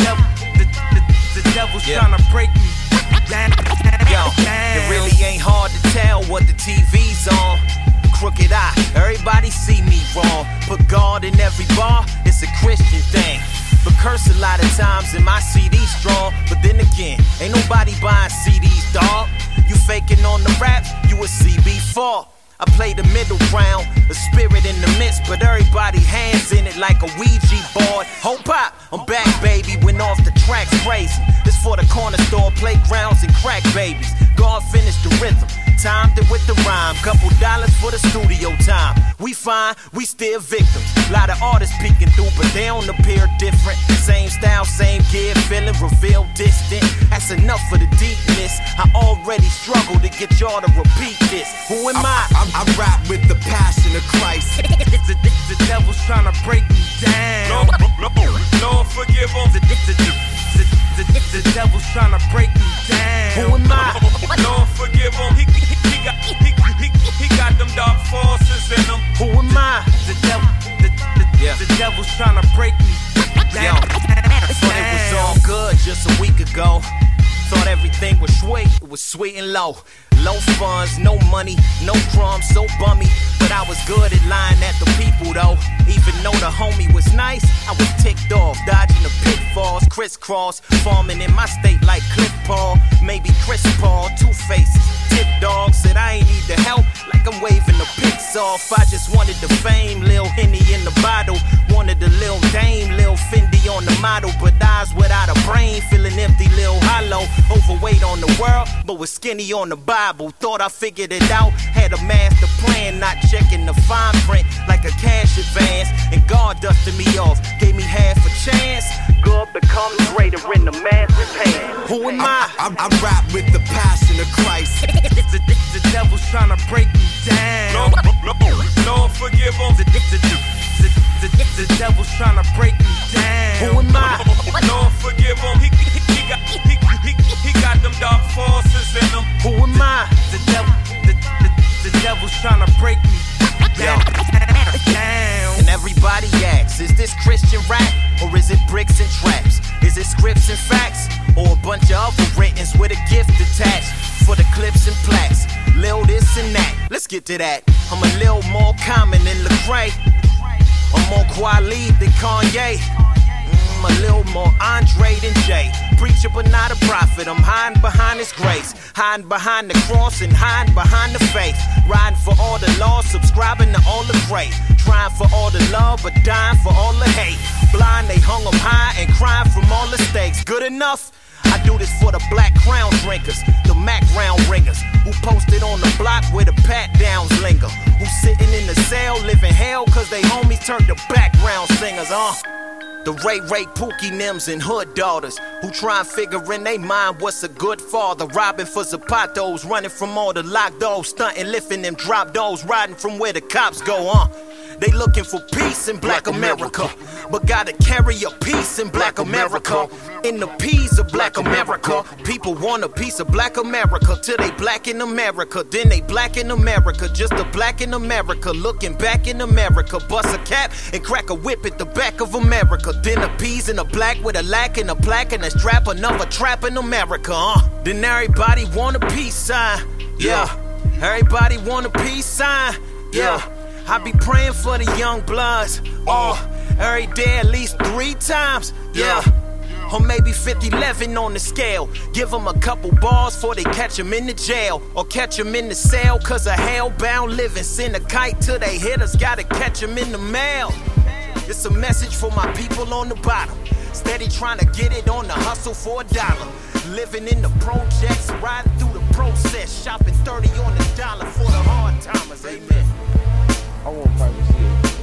The devil's trying to break me down. Yo, it really ain't hard to tell what the TV's on. Crooked eye, everybody see me wrong. Put God in every bar, it's a Christian thing. But curse a lot of times in my CD strong. But then again, ain't nobody buying CDs, dawg. You faking on the rap, you a CB4. I play the middle ground, a spirit in the midst, but everybody hands in it like a Ouija board. Hope up, I'm back, baby, went off the tracks crazy. This for the corner store, playgrounds and crack babies. God finished the rhythm, timed it with the rhyme. Couple dollars for the studio time. We fine, we still victims. Lot of artists peeking through, but they don't appear different. Same style, same gear, feeling revealed distant. That's enough for the deepness. I already struggle to get y'all to repeat this. Who am I rap with the passion of Christ. The devil's trying to break me down. Lord, forgive him. The devil's trying to break me down. Who am I? Lord, forgive him. He got them dark forces in him. Who am I? The devil's trying to break me down. Thought it was all good just a week ago. Thought everything was sweet, it was sweet and low. Low funds, no money, no crumbs, so bummy. But I was good at lying at the people though. Even though the homie was nice, I was ticked off, dodging the pitfalls, crisscross, farming in my state like Cliff Paul. Maybe Chris Paul, Two Faces. Tip dog said I ain't need the help, like I'm waving the picks off. I just wanted the fame, Lil Henny in the bottle. Wanted the Lil Dame, Lil Fendi on the model. But eyes without a brain, feeling empty, Lil Hollow. Overweight on the world, but was skinny on the Bible. Thought I figured it out, had a master plan, not checking the fine print like a cash advance. And God dusted me off, gave me half a chance. God becomes greater in the master's hand. Who am I? I rap with the passion of Christ. The devil's trying to break me down. Lord, forgive him. The devil's trying to break me down. Who am I? Lord, forgive him. He got them dark forces in him. Who am I? The devil's trying to break me down. And everybody asks, is this Christian rap? Or is it bricks and traps? Is it scripts and facts? Or a bunch of other writtens with a gift attached? For the clips and plaques, lil this and that. Let's get to that. I'm a little more common than Lecrae. I'm more Quali than Kanye. I'm a little more Andre than Jay. Preacher but not a prophet. I'm hiding behind his grace, hiding behind the cross and hiding behind the faith. Riding for all the laws, subscribing to all the great. Trying for all the love but dying for all the hate. Blind, they hung them high and crying from all the stakes. Good enough? I do this for the black crown drinkers, the Mac round ringers, who posted on the block where the pat downs linger, who sitting in the cell living hell cause they homies turned to background singers, The Ray Pookie Nims and hood daughters who try and figure in they mind what's a good father. Robbing for zapatos, running from all the locked doors, stunting, lifting them drop doors, riding from where the cops go, They looking for peace in Black America, but gotta carry a piece in Black America. In the peas of Black America, people want a piece of Black America till they black in America. Then they black in America, just a black in America. Looking back in America, bust a cap and crack a whip at the back of America. Then the peas in a black with a lack and a plaque and a strap, another trap in America. Then everybody want a peace sign, yeah. Everybody want a peace sign, yeah. I be praying for the young bloods, every day at least 3 times, yeah. Or maybe 50-11 on the scale. Give them a couple bars before they catch them in the jail. Or catch them in the cell cause of hell-bound living. Send a kite to they hitters, gotta catch them in the mail. It's a message for my people on the bottom. Steady trying to get it on the hustle for $1. Living in the projects, riding through the process. Shopping 30 on the dollar for the hard timers, amen. I want privacy.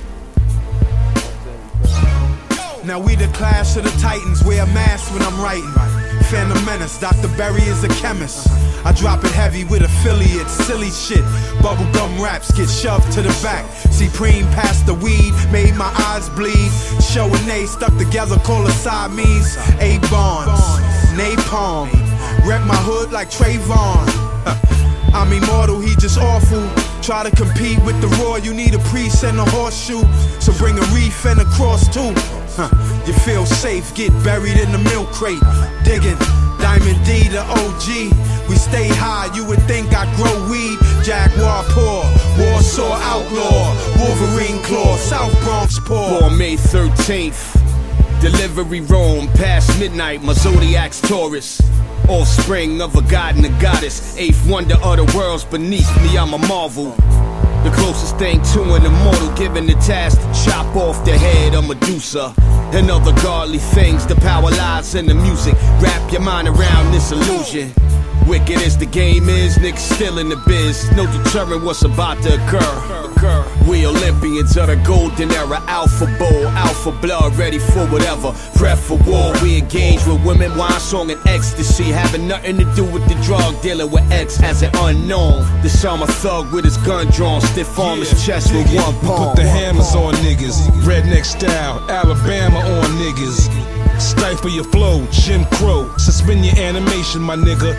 Now we the Clash of the Titans, wear a mask when I'm writing. Phantom Menace, Dr. Berry is a chemist. I drop it heavy with affiliates, silly shit. Bubblegum raps get shoved to the back. Supreme passed the weed, made my eyes bleed. Show and they stuck together, call us Siamese. A Bonds, Napalm, rep my hood like Trayvon. I'm immortal, he just awful. Try to compete with the raw, you need a priest and a horseshoe. So bring a reef and a cross too. You feel safe, get buried in the milk crate. Digging, Diamond D the OG. We stay high, you would think I grow weed. Jaguar poor, Warsaw outlaw. Wolverine claw, South Bronx poor. Born May 13th, delivery Rome, past midnight, my zodiac's Taurus. Offspring of a god and a goddess. 8th wonder of the worlds beneath me, I'm a marvel. The closest thing to an immortal, given the task to chop off the head of Medusa. And other godly things, the power lies in the music. Wrap your mind around this illusion. Wicked as the game is, niggas still in the biz. No deterring what's about to occur. We Olympians of the golden era. Alpha bowl, alpha blood, ready for whatever. Prep for war, we engage with women, wine, song, and ecstasy. Having nothing to do with the drug dealer with X as an unknown. This I'm a thug with his gun drawn, stiff arm his chest with one palm. Put the hammers on niggas, redneck style, Alabama on niggas. Stifle your flow, Jim Crow. Suspend your animation, my nigga.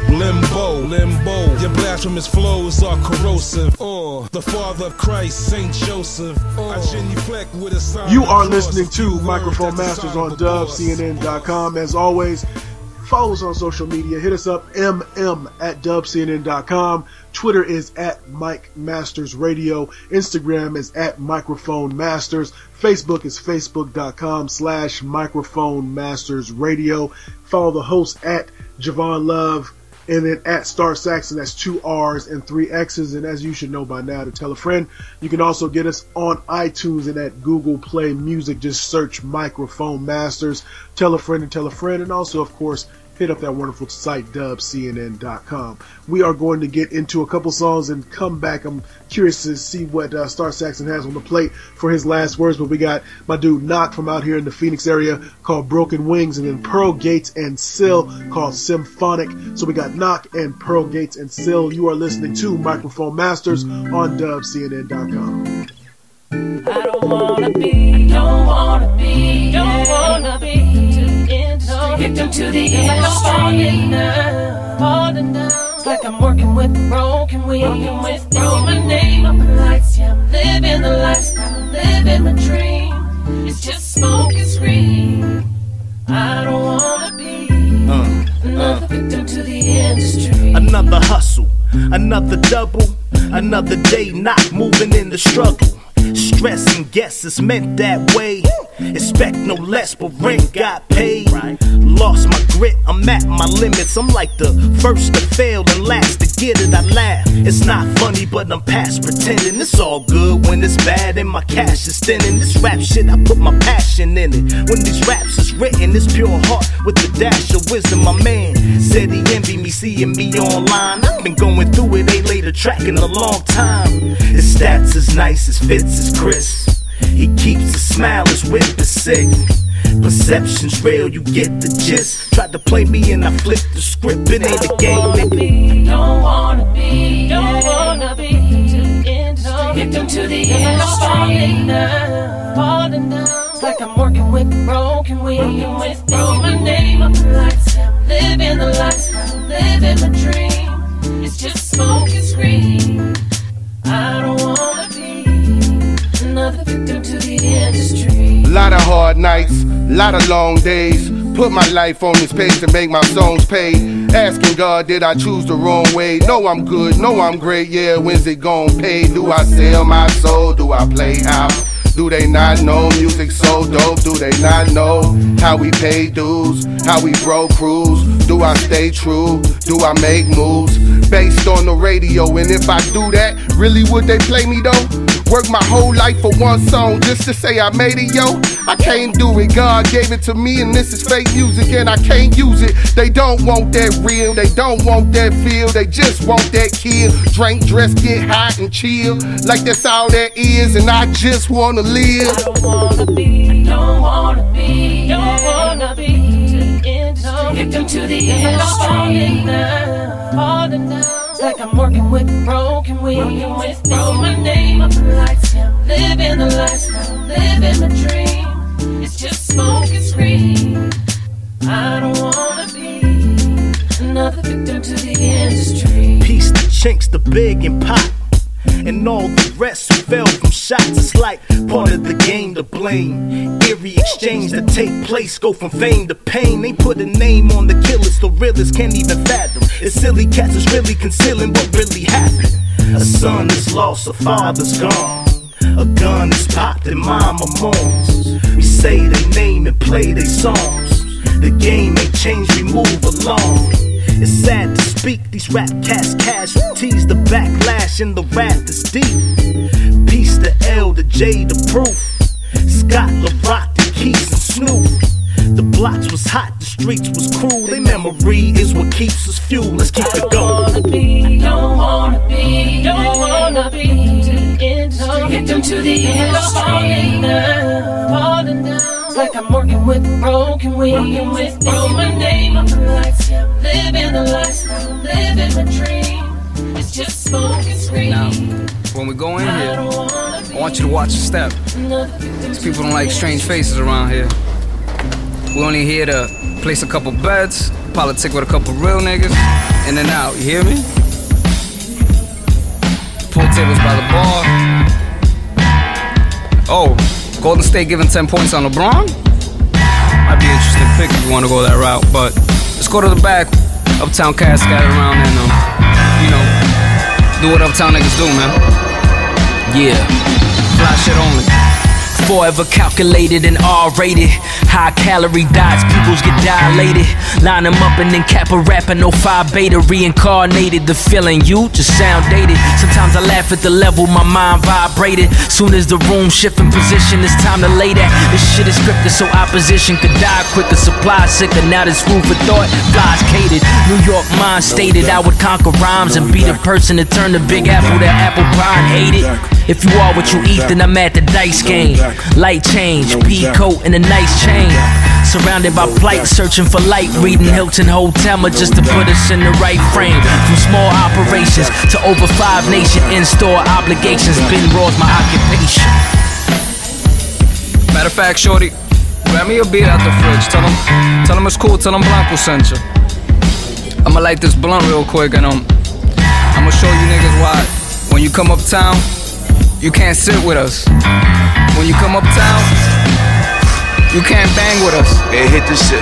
Limbo. Your blasphemous flows are corrosive. The father of Christ, Saint Joseph. I genuflect with a sign. You are listening to Microphone Masters on dubcnn.com. As always, follow us on social media. Hit us up, mm@dubcnn.com. Twitter is @MikeMastersRadio. Instagram is @MicrophoneMasters. Facebook is facebook.com/MicrophoneMastersRadio. Follow the host @Javon Love. And then @Star Saxon, that's 2 R's and 3 X's. And as you should know by now, to tell a friend. You can also get us on iTunes and at Google Play Music. Just search Microphone Masters. Tell a friend and tell a friend. And also, of course, hit up that wonderful site, dubcnn.com. We are going to get into a couple songs and come back. I'm curious to see what Star Saxon has on the plate for his last words. But we got my dude Knock from out here in the Phoenix area called Broken Wings, and then Pearl Gates and Sill called Symphonic. So we got Knock and Pearl Gates and Sill. You are listening to Microphone Masters on dubcnn.com. I don't wanna be victim to the industry. It's like I'm working with broken wings. Throw my name up in lights. Yeah, I'm living the lifestyle, I'm living my dream. It's just smoke and scream. I don't wanna be another victim to the industry. Another hustle, another double, another day not moving in the struggle. Stress and guess it's meant that way. Expect no less, but rent got paid. Lost my grit, I'm at my limits. I'm like the first to fail and last to get it. I laugh, it's not funny, but I'm past pretending. It's all good when it's bad and my cash is thinning. This rap shit, I put my passion in it. When these raps is written, it's pure heart with a dash of wisdom. My man said he envied me seeing me online. I've been going through it, ain't laid a track in a long time. His stats is nice, his fits is crisp. He keeps a smile, his whip is sick. Perception's real, you get the gist. Tried to play me and I flipped the script. It ain't a game, nigga. Don't wanna be victim to the end. I'm falling down, falling down. It's like I'm working with broken wings. Throw my name up the lights. I'm living the lifestyle, living the dream. It's just smoke and scream. I don't wanna be another victim to the industry. Lot of hard nights, lot of long days. Put my life on this page to make my songs pay. Asking God, did I choose the wrong way? No, I'm good, no, I'm great, yeah, when's it gon' pay? Do I sell my soul? Do I play out? Do they not know music so dope? Do they not know how we pay dues? How we broke crews? Do I stay true? Do I make moves? Based on the radio, and if I do that, really would they play me though? Work my whole life for one song just to say I made it, yo. I can't do it, God gave it to me and this is fake music and I can't use it. They don't want that real, they don't want that feel, they just want that kill. Drink, dress, get hot and chill, like that's all there is and I just wanna live. I don't wanna be, don't wanna be, don't wanna be no victim to the end. I'm falling down, falling down. Like I'm working with broken wings. Throw my name up the lights. Yeah, I'm living the lifestyle, living the dream. It's just smoke and scream. I don't wanna be another victim to the industry. Piece the chinks, the big and pop, and all the rest who fell from shots. It's like part of the game to blame. Eerie exchange that take place, go from fame to pain. They put a name on the killers, the realest can't even fathom. It's silly cats is really concealing what really happened. A son is lost, a father's gone. A gun is popped and mama moans. We say they name and play they songs. The game ain't changed, we move along. It's sad to speak, these rap cats casualties. The backlash and the wrath is deep. Peace to L, the J, the proof. Scott, LaRock, the Keys and Snoop. The blocks was hot, the streets was cruel. Their memory is what keeps us fuel. Let's keep it going. Don't wanna be no victim to the end. I'm falling down, falling down. It's like I'm working with broken wings. Throw my name up the lights. Yeah, I'm living the lifestyle, living the dream. It's just smoke and scream. Now, when we go in here, I want you to watch your step. These people don't like strange faces around here. We only here to place a couple bets, politic with a couple real niggas, in and out, you hear me? Pool tables by the bar. Oh, Golden State giving 10 points on LeBron? Might be an interesting pick if you want to go that route, but let's go to the back. Uptown cats scattered around and, you know, do what uptown niggas do, man. Yeah, fly shit only. Forever calculated and R-rated. High calorie diets, pupils get dilated. Line them up and then cap a rapper, no 5 beta. Reincarnated, the feeling you just sound dated. Sometimes I laugh at the level my mind vibrated. Soon as the room shift in position, it's time to lay that. This shit is scripted so opposition could die quicker. Supply sicker, now this food for thought flies catered. New York mind stated I would conquer rhymes and be the person to turn the Big Apple to apple pie and hate it. If you are what you eat, then I'm at the dice game. Light change, pea coat and a nice chain. Surrounded by plight, searching for light. Reading Hilton Hotel just to put us in the right frame. From small operations to over 5 nation in-store obligations. Ben Raw's my occupation. Matter of fact, shorty, grab me a beer out the fridge. Tell him it's cool, tell him Blanco sent you. I'ma light this blunt real quick and I'ma show you niggas why. When you come uptown, you can't sit with us. When you come uptown, you can't bang with us. Yeah, hit this shit.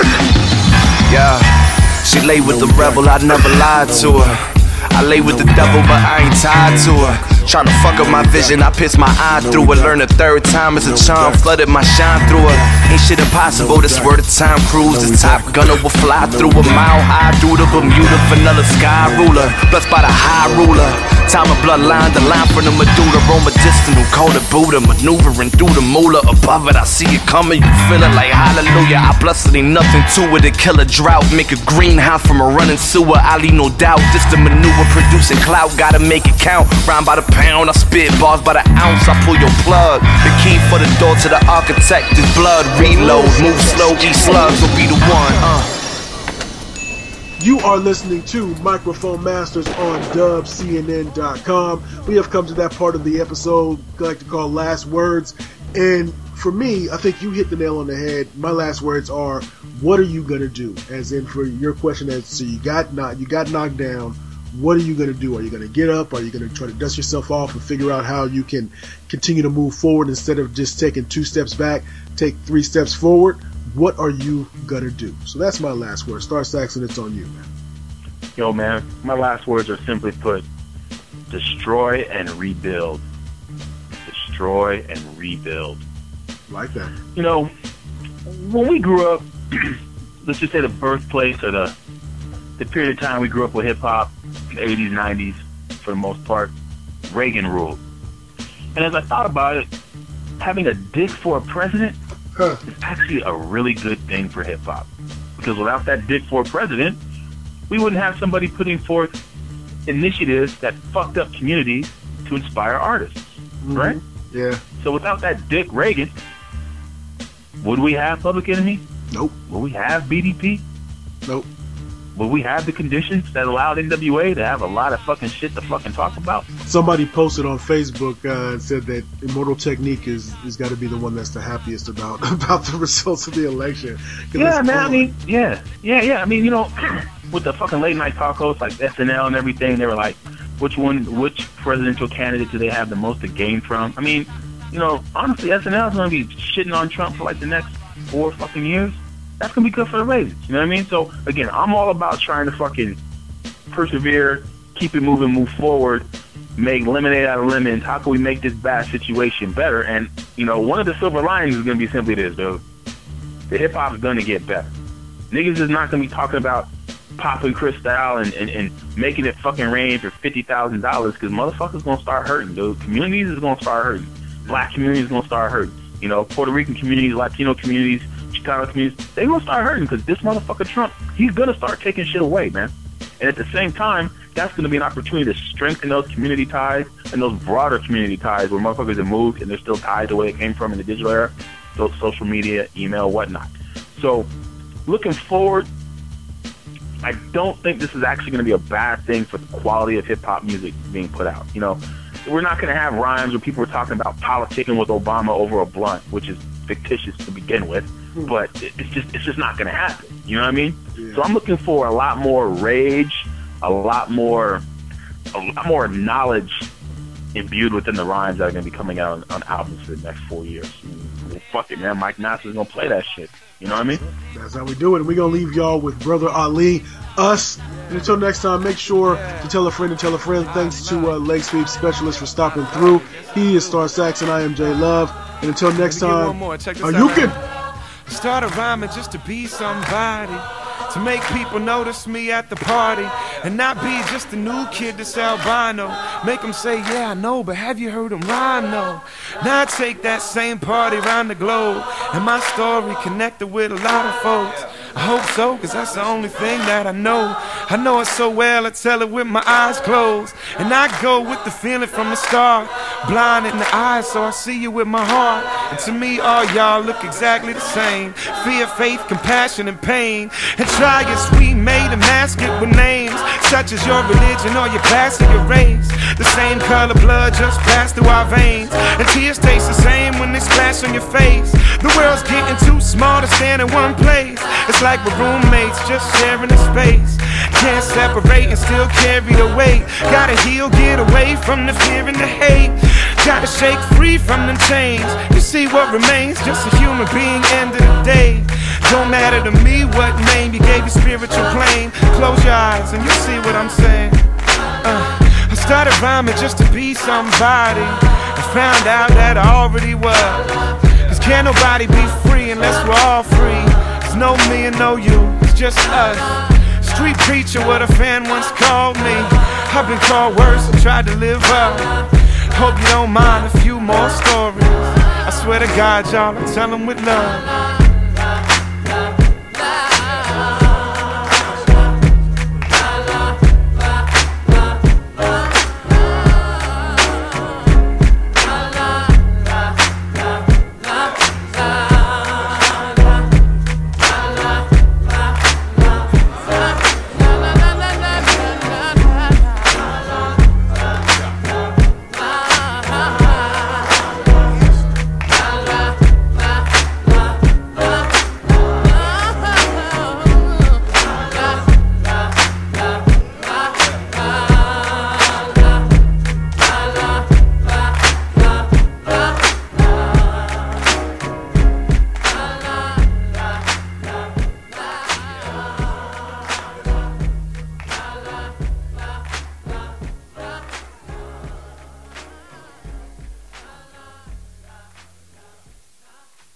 Yeah, she lay with the rebel, I never lied to her. I lay with the devil, but I ain't tied to her. Tryna fuck up my vision, I pierced my eye through her. Learn a third time as a charm, flooded my shine through her. Ain't shit impossible, this word of time cruise. This Top Gunner will fly through a mile high through the Bermuda vanilla sky ruler. Blessed by the high ruler. Time of bloodline, the line from the medulla. Roma distant, who call it Buddha. Maneuvering through the moolah. Above it, I see it coming, you feel it like hallelujah. I bless it, ain't nothing to it. A killer drought, make a greenhouse from a running sewer. I leave no doubt, this the manure producing clout. Gotta make it count, rhyme by the pound. I spit bars by the ounce, I pull your plug. The key for the door to the architect is blood. Reload, move slow, eat slugs will be the one. You are listening to Microphone Masters on dubcnn.com. We have come to that part of the episode I like to call Last Words. And for me, I think you hit the nail on the head. My last words are, what are you going to do? As in for your question, so you got knocked down. What are you going to do? Are you going to get up? Are you going to try to dust yourself off and figure out how you can continue to move forward instead of just taking 2 steps back, take 3 steps forward? What are you going to do? So that's my last word. Star Saxon, it's on you, man. Yo, man, my last words are simply put, destroy and rebuild. Destroy and rebuild. Like that. You know, when we grew up, let's just say the birthplace or the period of time we grew up with hip-hop, the 80s, 90s, for the most part, Reagan ruled. And as I thought about it, having a dick for a president is actually a really good thing for hip-hop. Because without that dick for a president, we wouldn't have somebody putting forth initiatives that fucked up communities to inspire artists, right? Yeah. So without that dick Reagan, would we have Public Enemy? Nope. Would we have BDP? Nope. Would we have the conditions that allowed NWA to have a lot of fucking shit to fucking talk about? Somebody posted on Facebook and said that Immortal Technique is got to be the one that's the happiest about the results of the election. Yeah, man. I mean, yeah. I mean, you know, with the fucking late night talk hosts like SNL and everything, they were like, which presidential candidate do they have the most to gain from? I mean, you know, honestly, SNL is going to be shitting on Trump for like the next 4 fucking years. That's going to be good for the ratings. You know what I mean? So, again, I'm all about trying to fucking persevere, keep it moving, move forward, make lemonade out of lemons. How can we make this bad situation better? And, you know, one of the silver linings is going to be simply this, dude. The hip-hop is going to get better. Niggas is not going to be talking about popping Cristal and making it fucking rain for $50,000 because motherfuckers going to start hurting, dude. Communities is going to start hurting. Black communities is going to start hurting. You know, Puerto Rican communities, Latino communities, Chicano communities, they going to start hurting because this motherfucker Trump, he's going to start taking shit away, man. And at the same time, that's going to be an opportunity to strengthen those community ties and those broader community ties where motherfuckers have moved and they're still tied the way it came from in the digital era, so social media, email, whatnot. So, looking forward, I don't think this is actually going to be a bad thing for the quality of hip-hop music being put out. You know, we're not going to have rhymes where people are talking about politicking with Obama over a blunt, which is fictitious to begin with, but it's just not going to happen. You know what I mean? Yeah. So I'm looking for a lot more rage, a lot more knowledge imbued within the rhymes that are going to be coming out on albums for the next 4 years. Well, fuck it, man. Mike Nasser's going to play that shit. You know what I mean? That's how we do it. And we're going to leave y'all with Brother Ali, us. And until next time, make sure to tell a friend and tell a friend. Thanks to Leg Sweep Specialist for stopping through. He is Star Saxon. I am J Love. And until next time, you can start a rhyming just to be somebody, to make people notice me at the party, and not be just a new kid that's albino. Make them say, yeah, I know, but have you heard him rhyme? No. Now I take that same party around the globe, and my story connected with a lot of folks. I hope so, cause that's the only thing that I know. I know it so well, I tell it with my eyes closed. And I go with the feeling from the start, blind in the eyes, so I see you with my heart. And to me, all y'all look exactly the same. Fear, faith, compassion, and pain. And try as we may to mask it with names such as your religion or your class or your race. The same color blood just passed through our veins, and tears taste the same when they splash on your face. The world's getting too small to stand in one place. It's like we're roommates just sharing a space. Can't separate and still carry the weight. Gotta heal, get away from the fear and the hate. Gotta shake free from them chains. You see what remains, just a human being, end of the day. Don't matter to me what name you gave your spiritual plane. Close your eyes and you'll see what I'm saying. I started rhyming just to be somebody, and found out that I already was. Cause can't nobody be free unless we're all free. There's no me and no you, it's just us. Street preacher, what a fan once called me. I've been called worse, I tried to live up. Hope you don't mind a few more stories. I swear to God, y'all, I tell them with love.